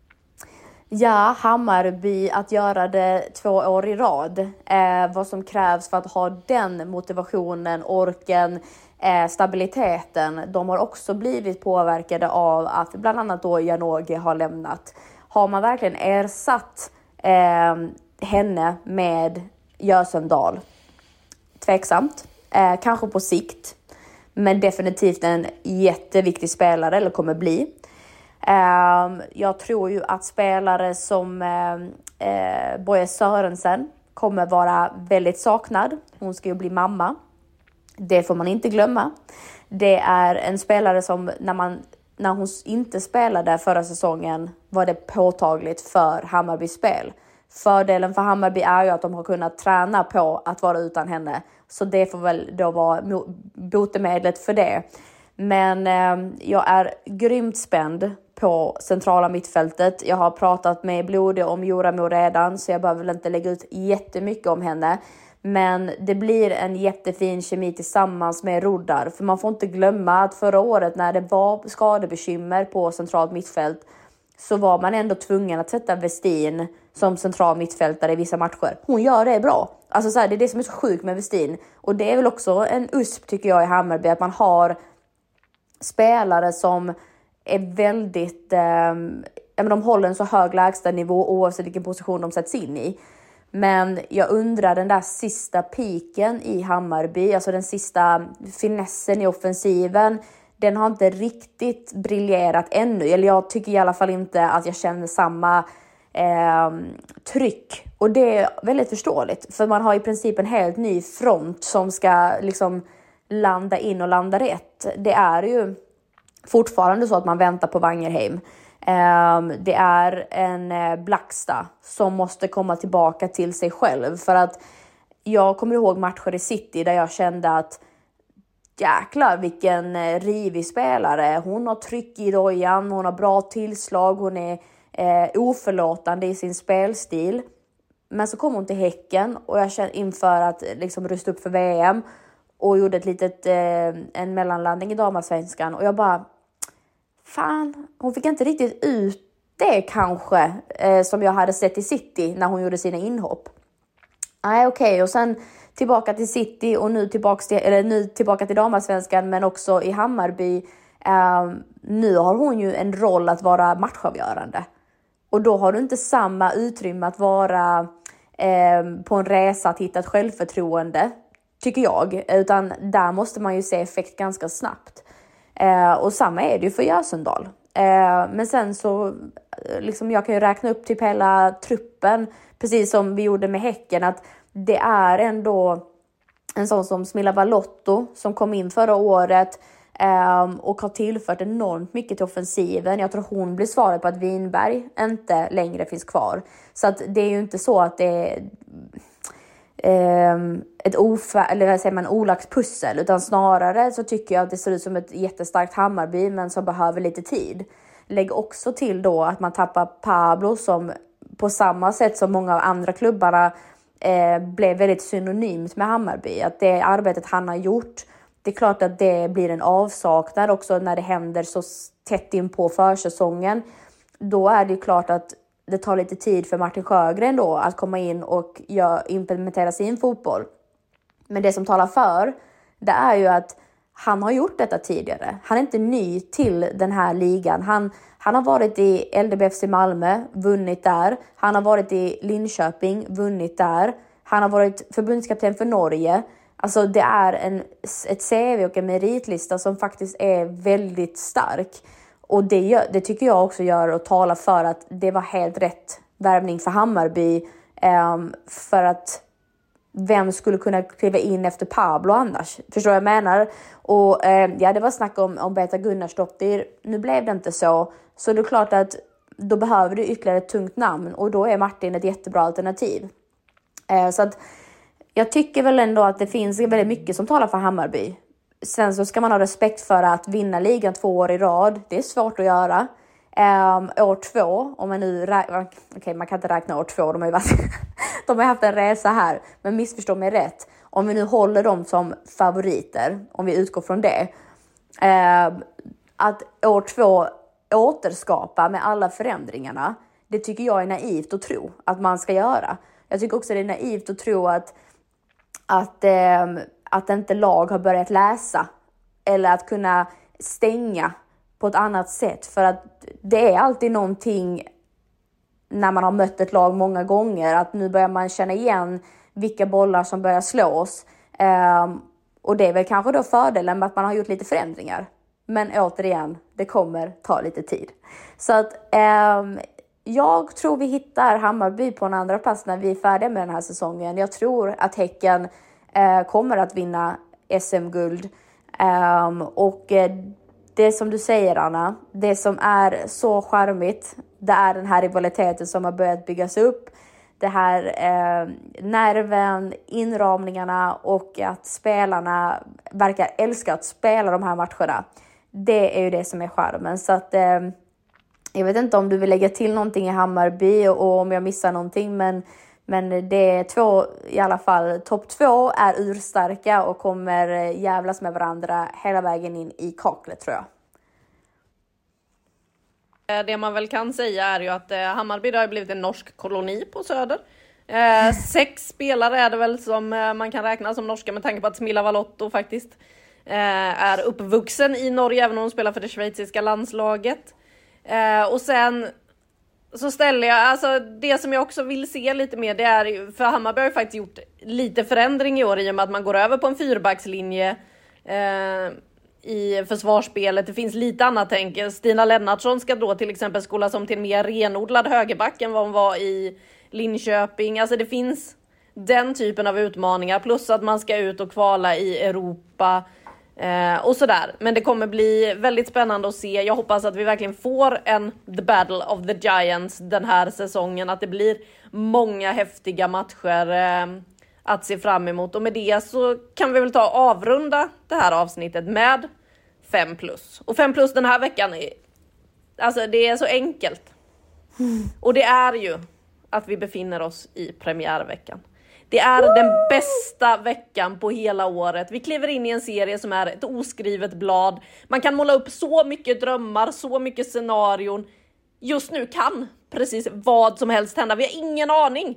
ja, Hammarby att göra det två år i rad. Eh, vad som krävs för att ha den motivationen, orken, eh, stabiliteten. De har också blivit påverkade av att bland annat då Janogy har lämnat. Har man verkligen ersatt eh, henne med Jösendal? Tveksamt. Eh, kanske på sikt. Men definitivt en jätteviktig spelare, eller kommer bli. Eh, jag tror ju att spelare som eh, Boje Sörensen kommer vara väldigt saknad. Hon ska ju bli mamma. Det får man inte glömma. Det är en spelare som när man... När hon inte spelade förra säsongen var det påtagligt för Hammarbys spel. Fördelen för Hammarby är ju att de har kunnat träna på att vara utan henne. Så det får väl då vara botemedlet för det. Men eh, jag är grymt spänd på centrala mittfältet. Jag har pratat med Blodig om Joramo redan, så jag behöver väl inte lägga ut jättemycket om henne. Men det blir en jättefin kemi tillsammans med Roddar. För man får inte glömma att förra året när det var skadebekymmer på centralt mittfält, så var man ändå tvungen att sätta Westin som central mittfältare i vissa matcher. Hon gör det bra. Alltså så här, det är det som är så sjukt med Westin. Och det är väl också en U S P tycker jag i Hammarby, att man har spelare som är väldigt, eh, ja, men de håller en så hög lägsta nivå oavsett vilken position de sätts in i. Men jag undrar den där sista piken i Hammarby, alltså den sista finessen i offensiven, den har inte riktigt briljerat ännu. Eller jag tycker i alla fall inte att jag känner samma eh, tryck. Och det är väldigt förståeligt. För man har i princip en helt ny front som ska liksom landa in och landa rätt. Det är ju fortfarande så att man väntar på Wangerheim. Um, det är en uh, Blackstad som måste komma tillbaka till sig själv. För att jag kommer ihåg matcher i City där jag kände att jäklar vilken uh, rivig spelare. Hon har tryck i dojan, hon har bra tillslag, hon är uh, oförlåtande i sin spelstil. Men så kom hon till Häcken och jag kände inför att liksom rusta upp för V M och gjorde ett litet, uh, en mellanlandning i Damasvenskan. Och jag bara, fan, hon fick inte riktigt ut det kanske eh, som jag hade sett i City när hon gjorde sina inhopp. Nej, okej. Okay. Och sen tillbaka till City och nu tillbaka till, eller nu tillbaka till Damasvenskan, men också i Hammarby. Eh, nu har hon ju en roll att vara matchavgörande. Och då har du inte samma utrymme att vara eh, på en resa att hitta ett självförtroende, tycker jag. Utan där måste man ju se effekt ganska snabbt. Eh, och samma är det ju för Jösendal. Eh, men sen så, liksom jag kan ju räkna upp typ hela truppen, precis som vi gjorde med Häcken, att det är ändå en sån som Smilla Valotto som kom in förra året eh, och har tillfört enormt mycket till offensiven. Jag tror hon blir svaret på att Winberg inte längre finns kvar. Så att det är ju inte så att det är Um, ett ofä- eller vad säger man, olagt pussel, utan snarare så tycker jag att det ser ut som ett jättestarkt Hammarby, men som behöver lite tid. Lägg också till då att man tappar Pablo, som på samma sätt som många av andra klubbarna eh, blev väldigt synonymt med Hammarby. Att det arbetet han har gjort, det är klart att det blir en avsaknad också när det händer så tätt in på försäsongen. Då är det ju klart att det tar lite tid för Martin Sjögren då att komma in och gör, implementera sin fotboll. Men det som talar för, det är ju att han har gjort detta tidigare. Han är inte ny till den här ligan. Han, han har varit i L D B F C Malmö, vunnit där. Han har varit i Linköping, vunnit där. Han har varit förbundskapten för Norge. Alltså det är en, ett C V och en meritlista som faktiskt är väldigt stark. Och det, gör, det tycker jag också gör och talar för att det var helt rätt värvning för Hammarby. Um, för att vem skulle kunna kliva in efter Pablo annars? Förstår jag menar? Och um, ja, det var snack om, om Beta Gunnarsdottir. Nu blev det inte så. Så det är klart att då behöver du ytterligare ett tungt namn. Och då är Martin ett jättebra alternativ. Uh, så att jag tycker väl ändå att det finns väldigt mycket som talar för Hammarby. Sen så ska man ha respekt för att vinna ligan två år i rad. Det är svårt att göra. Um, år två, om man nu räknar... Okej, okay, man kan inte räkna år två. De har ju varit, de har haft en resa här. Men missförstå mig rätt. Om vi nu håller dem som favoriter, om vi utgår från det. Um, att år två återskapa med alla förändringarna. Det tycker jag är naivt att tro att man ska göra. Jag tycker också det är naivt att tro att... att um, att inte lag har börjat läsa eller att kunna stänga på ett annat sätt. För att det är alltid någonting när man har mött ett lag många gånger, att nu börjar man känna igen vilka bollar som börjar slås. Um, och det är väl kanske då fördelen med att man har gjort lite förändringar. Men återigen, det kommer ta lite tid. Så att um, jag tror vi hittar Hammarby på en andra plats när vi är färdiga med den här säsongen. Jag tror att Häcken eh, kommer att vinna S M-guld. Um, och eh, det som du säger, Anna, det som är så charmigt, det är den här rivaliteten som har börjat byggas upp. Det här eh, nerven, inramningarna och att spelarna verkar älska att spela de här matcherna. Det är ju det som är charmen. Så att eh, jag vet inte om du vill lägga till någonting i Hammarby och, och om jag missar någonting, men, men det är två i alla fall. Topp två är urstarka och kommer jävlas med varandra hela vägen in i kaklet, tror jag. Det man väl kan säga är ju att Hammarby har blivit en norsk koloni på Söder. Eh, sex spelare är det väl som eh, man kan räkna som norska, med tanke på att Smilla Valotto faktiskt eh, är uppvuxen i Norge, även om hon spelar för det schweiziska landslaget. Eh, och sen så ställer jag, alltså det som jag också vill se lite mer, det är, för Hammarby har ju faktiskt gjort lite förändring i år i och med att man går över på en fyrbackslinje eh, i försvarsspelet. Det finns lite annat tänk. Stina Lennartsson ska då till exempel skolas om till en mer renodlad högerback än vad hon var i Linköping. Alltså det finns den typen av utmaningar, plus att man ska ut och kvala i Europa eh, och sådär. Men det kommer bli väldigt spännande att se. Jag hoppas att vi verkligen får en The Battle of the Giants den här säsongen, att det blir många häftiga matcher eh, att se fram emot. Och med det så kan vi väl ta och avrunda det här avsnittet med fem plus. Och fem plus den här veckan är, alltså det är så enkelt. Mm. Och det är ju att vi befinner oss i premiärveckan. Det är Woo! Den bästa veckan på hela året. Vi kliver in i en serie som är ett oskrivet blad. Man kan måla upp så mycket drömmar, så mycket scenarion. Just nu kan precis vad som helst hända. Vi har ingen aning.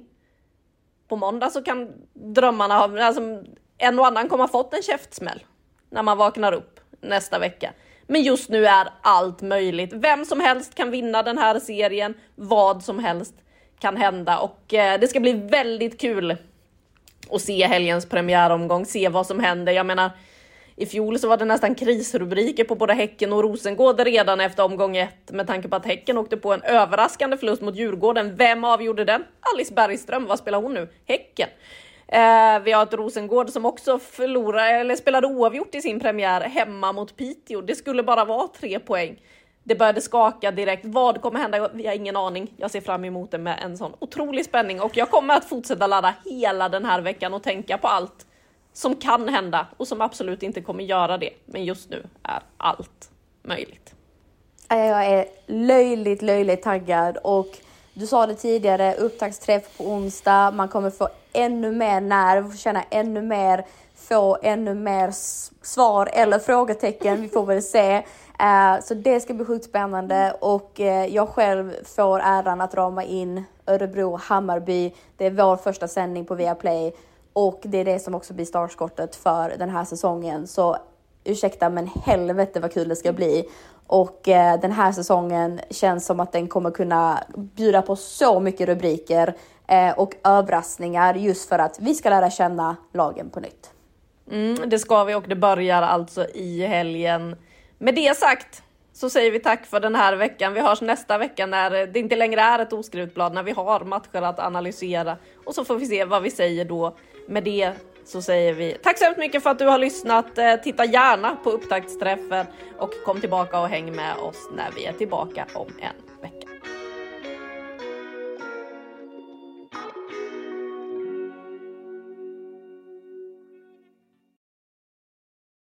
På måndag så kan drömmarna ha, alltså en och annan kommer ha fått en käftsmäll när man vaknar upp nästa vecka. Men just nu är allt möjligt. Vem som helst kan vinna den här serien. Vad som helst kan hända. Och eh, det ska bli väldigt kul att se helgens premiäromgång. Se vad som händer. Jag menar, i fjol så var det nästan krisrubriker på både Häcken och Rosengård redan efter omgång ett. Med tanke på att Häcken åkte på en överraskande förlust mot Djurgården. Vem avgjorde den? Alice Bergström. Vad spelar hon nu? Häcken. Eh, vi har ett Rosengård som också förlorade, eller spelade oavgjort i sin premiär hemma mot Piteå. Det skulle bara vara tre poäng. Det började skaka direkt. Vad kommer hända? Vi har ingen aning. Jag ser fram emot det med en sån otrolig spänning. Och jag kommer att fortsätta ladda hela den här veckan och tänka på allt som kan hända och som absolut inte kommer göra det. Men just nu är allt möjligt. Jag är löjligt, löjligt taggad. Och du sa det tidigare, upptaktsträff på onsdag. Man kommer få ännu mer nerv, känna ännu mer, få ännu mer svar eller frågetecken. Vi får väl se. Så det ska bli sjukt spännande. Och jag själv får äran att rama in Örebro Hammarby. Det är vår första sändning på Viaplay. Och det är det som också blir startskottet för den här säsongen. Så ursäkta, men helvete vad kul det ska bli. Och eh, den här säsongen känns som att den kommer kunna bjuda på så mycket rubriker eh, och överraskningar. Just för att vi ska lära känna lagen på nytt. Mm, det ska vi, och det börjar alltså i helgen. Med det sagt så säger vi tack för den här veckan. Vi hörs nästa vecka när det inte längre är ett oskrivet blad. När vi har matcher att analysera. Och så får vi se vad vi säger då. Med det så säger vi tack så mycket för att du har lyssnat. Titta gärna på upptaktsträffen och kom tillbaka och häng med oss när vi är tillbaka om en vecka.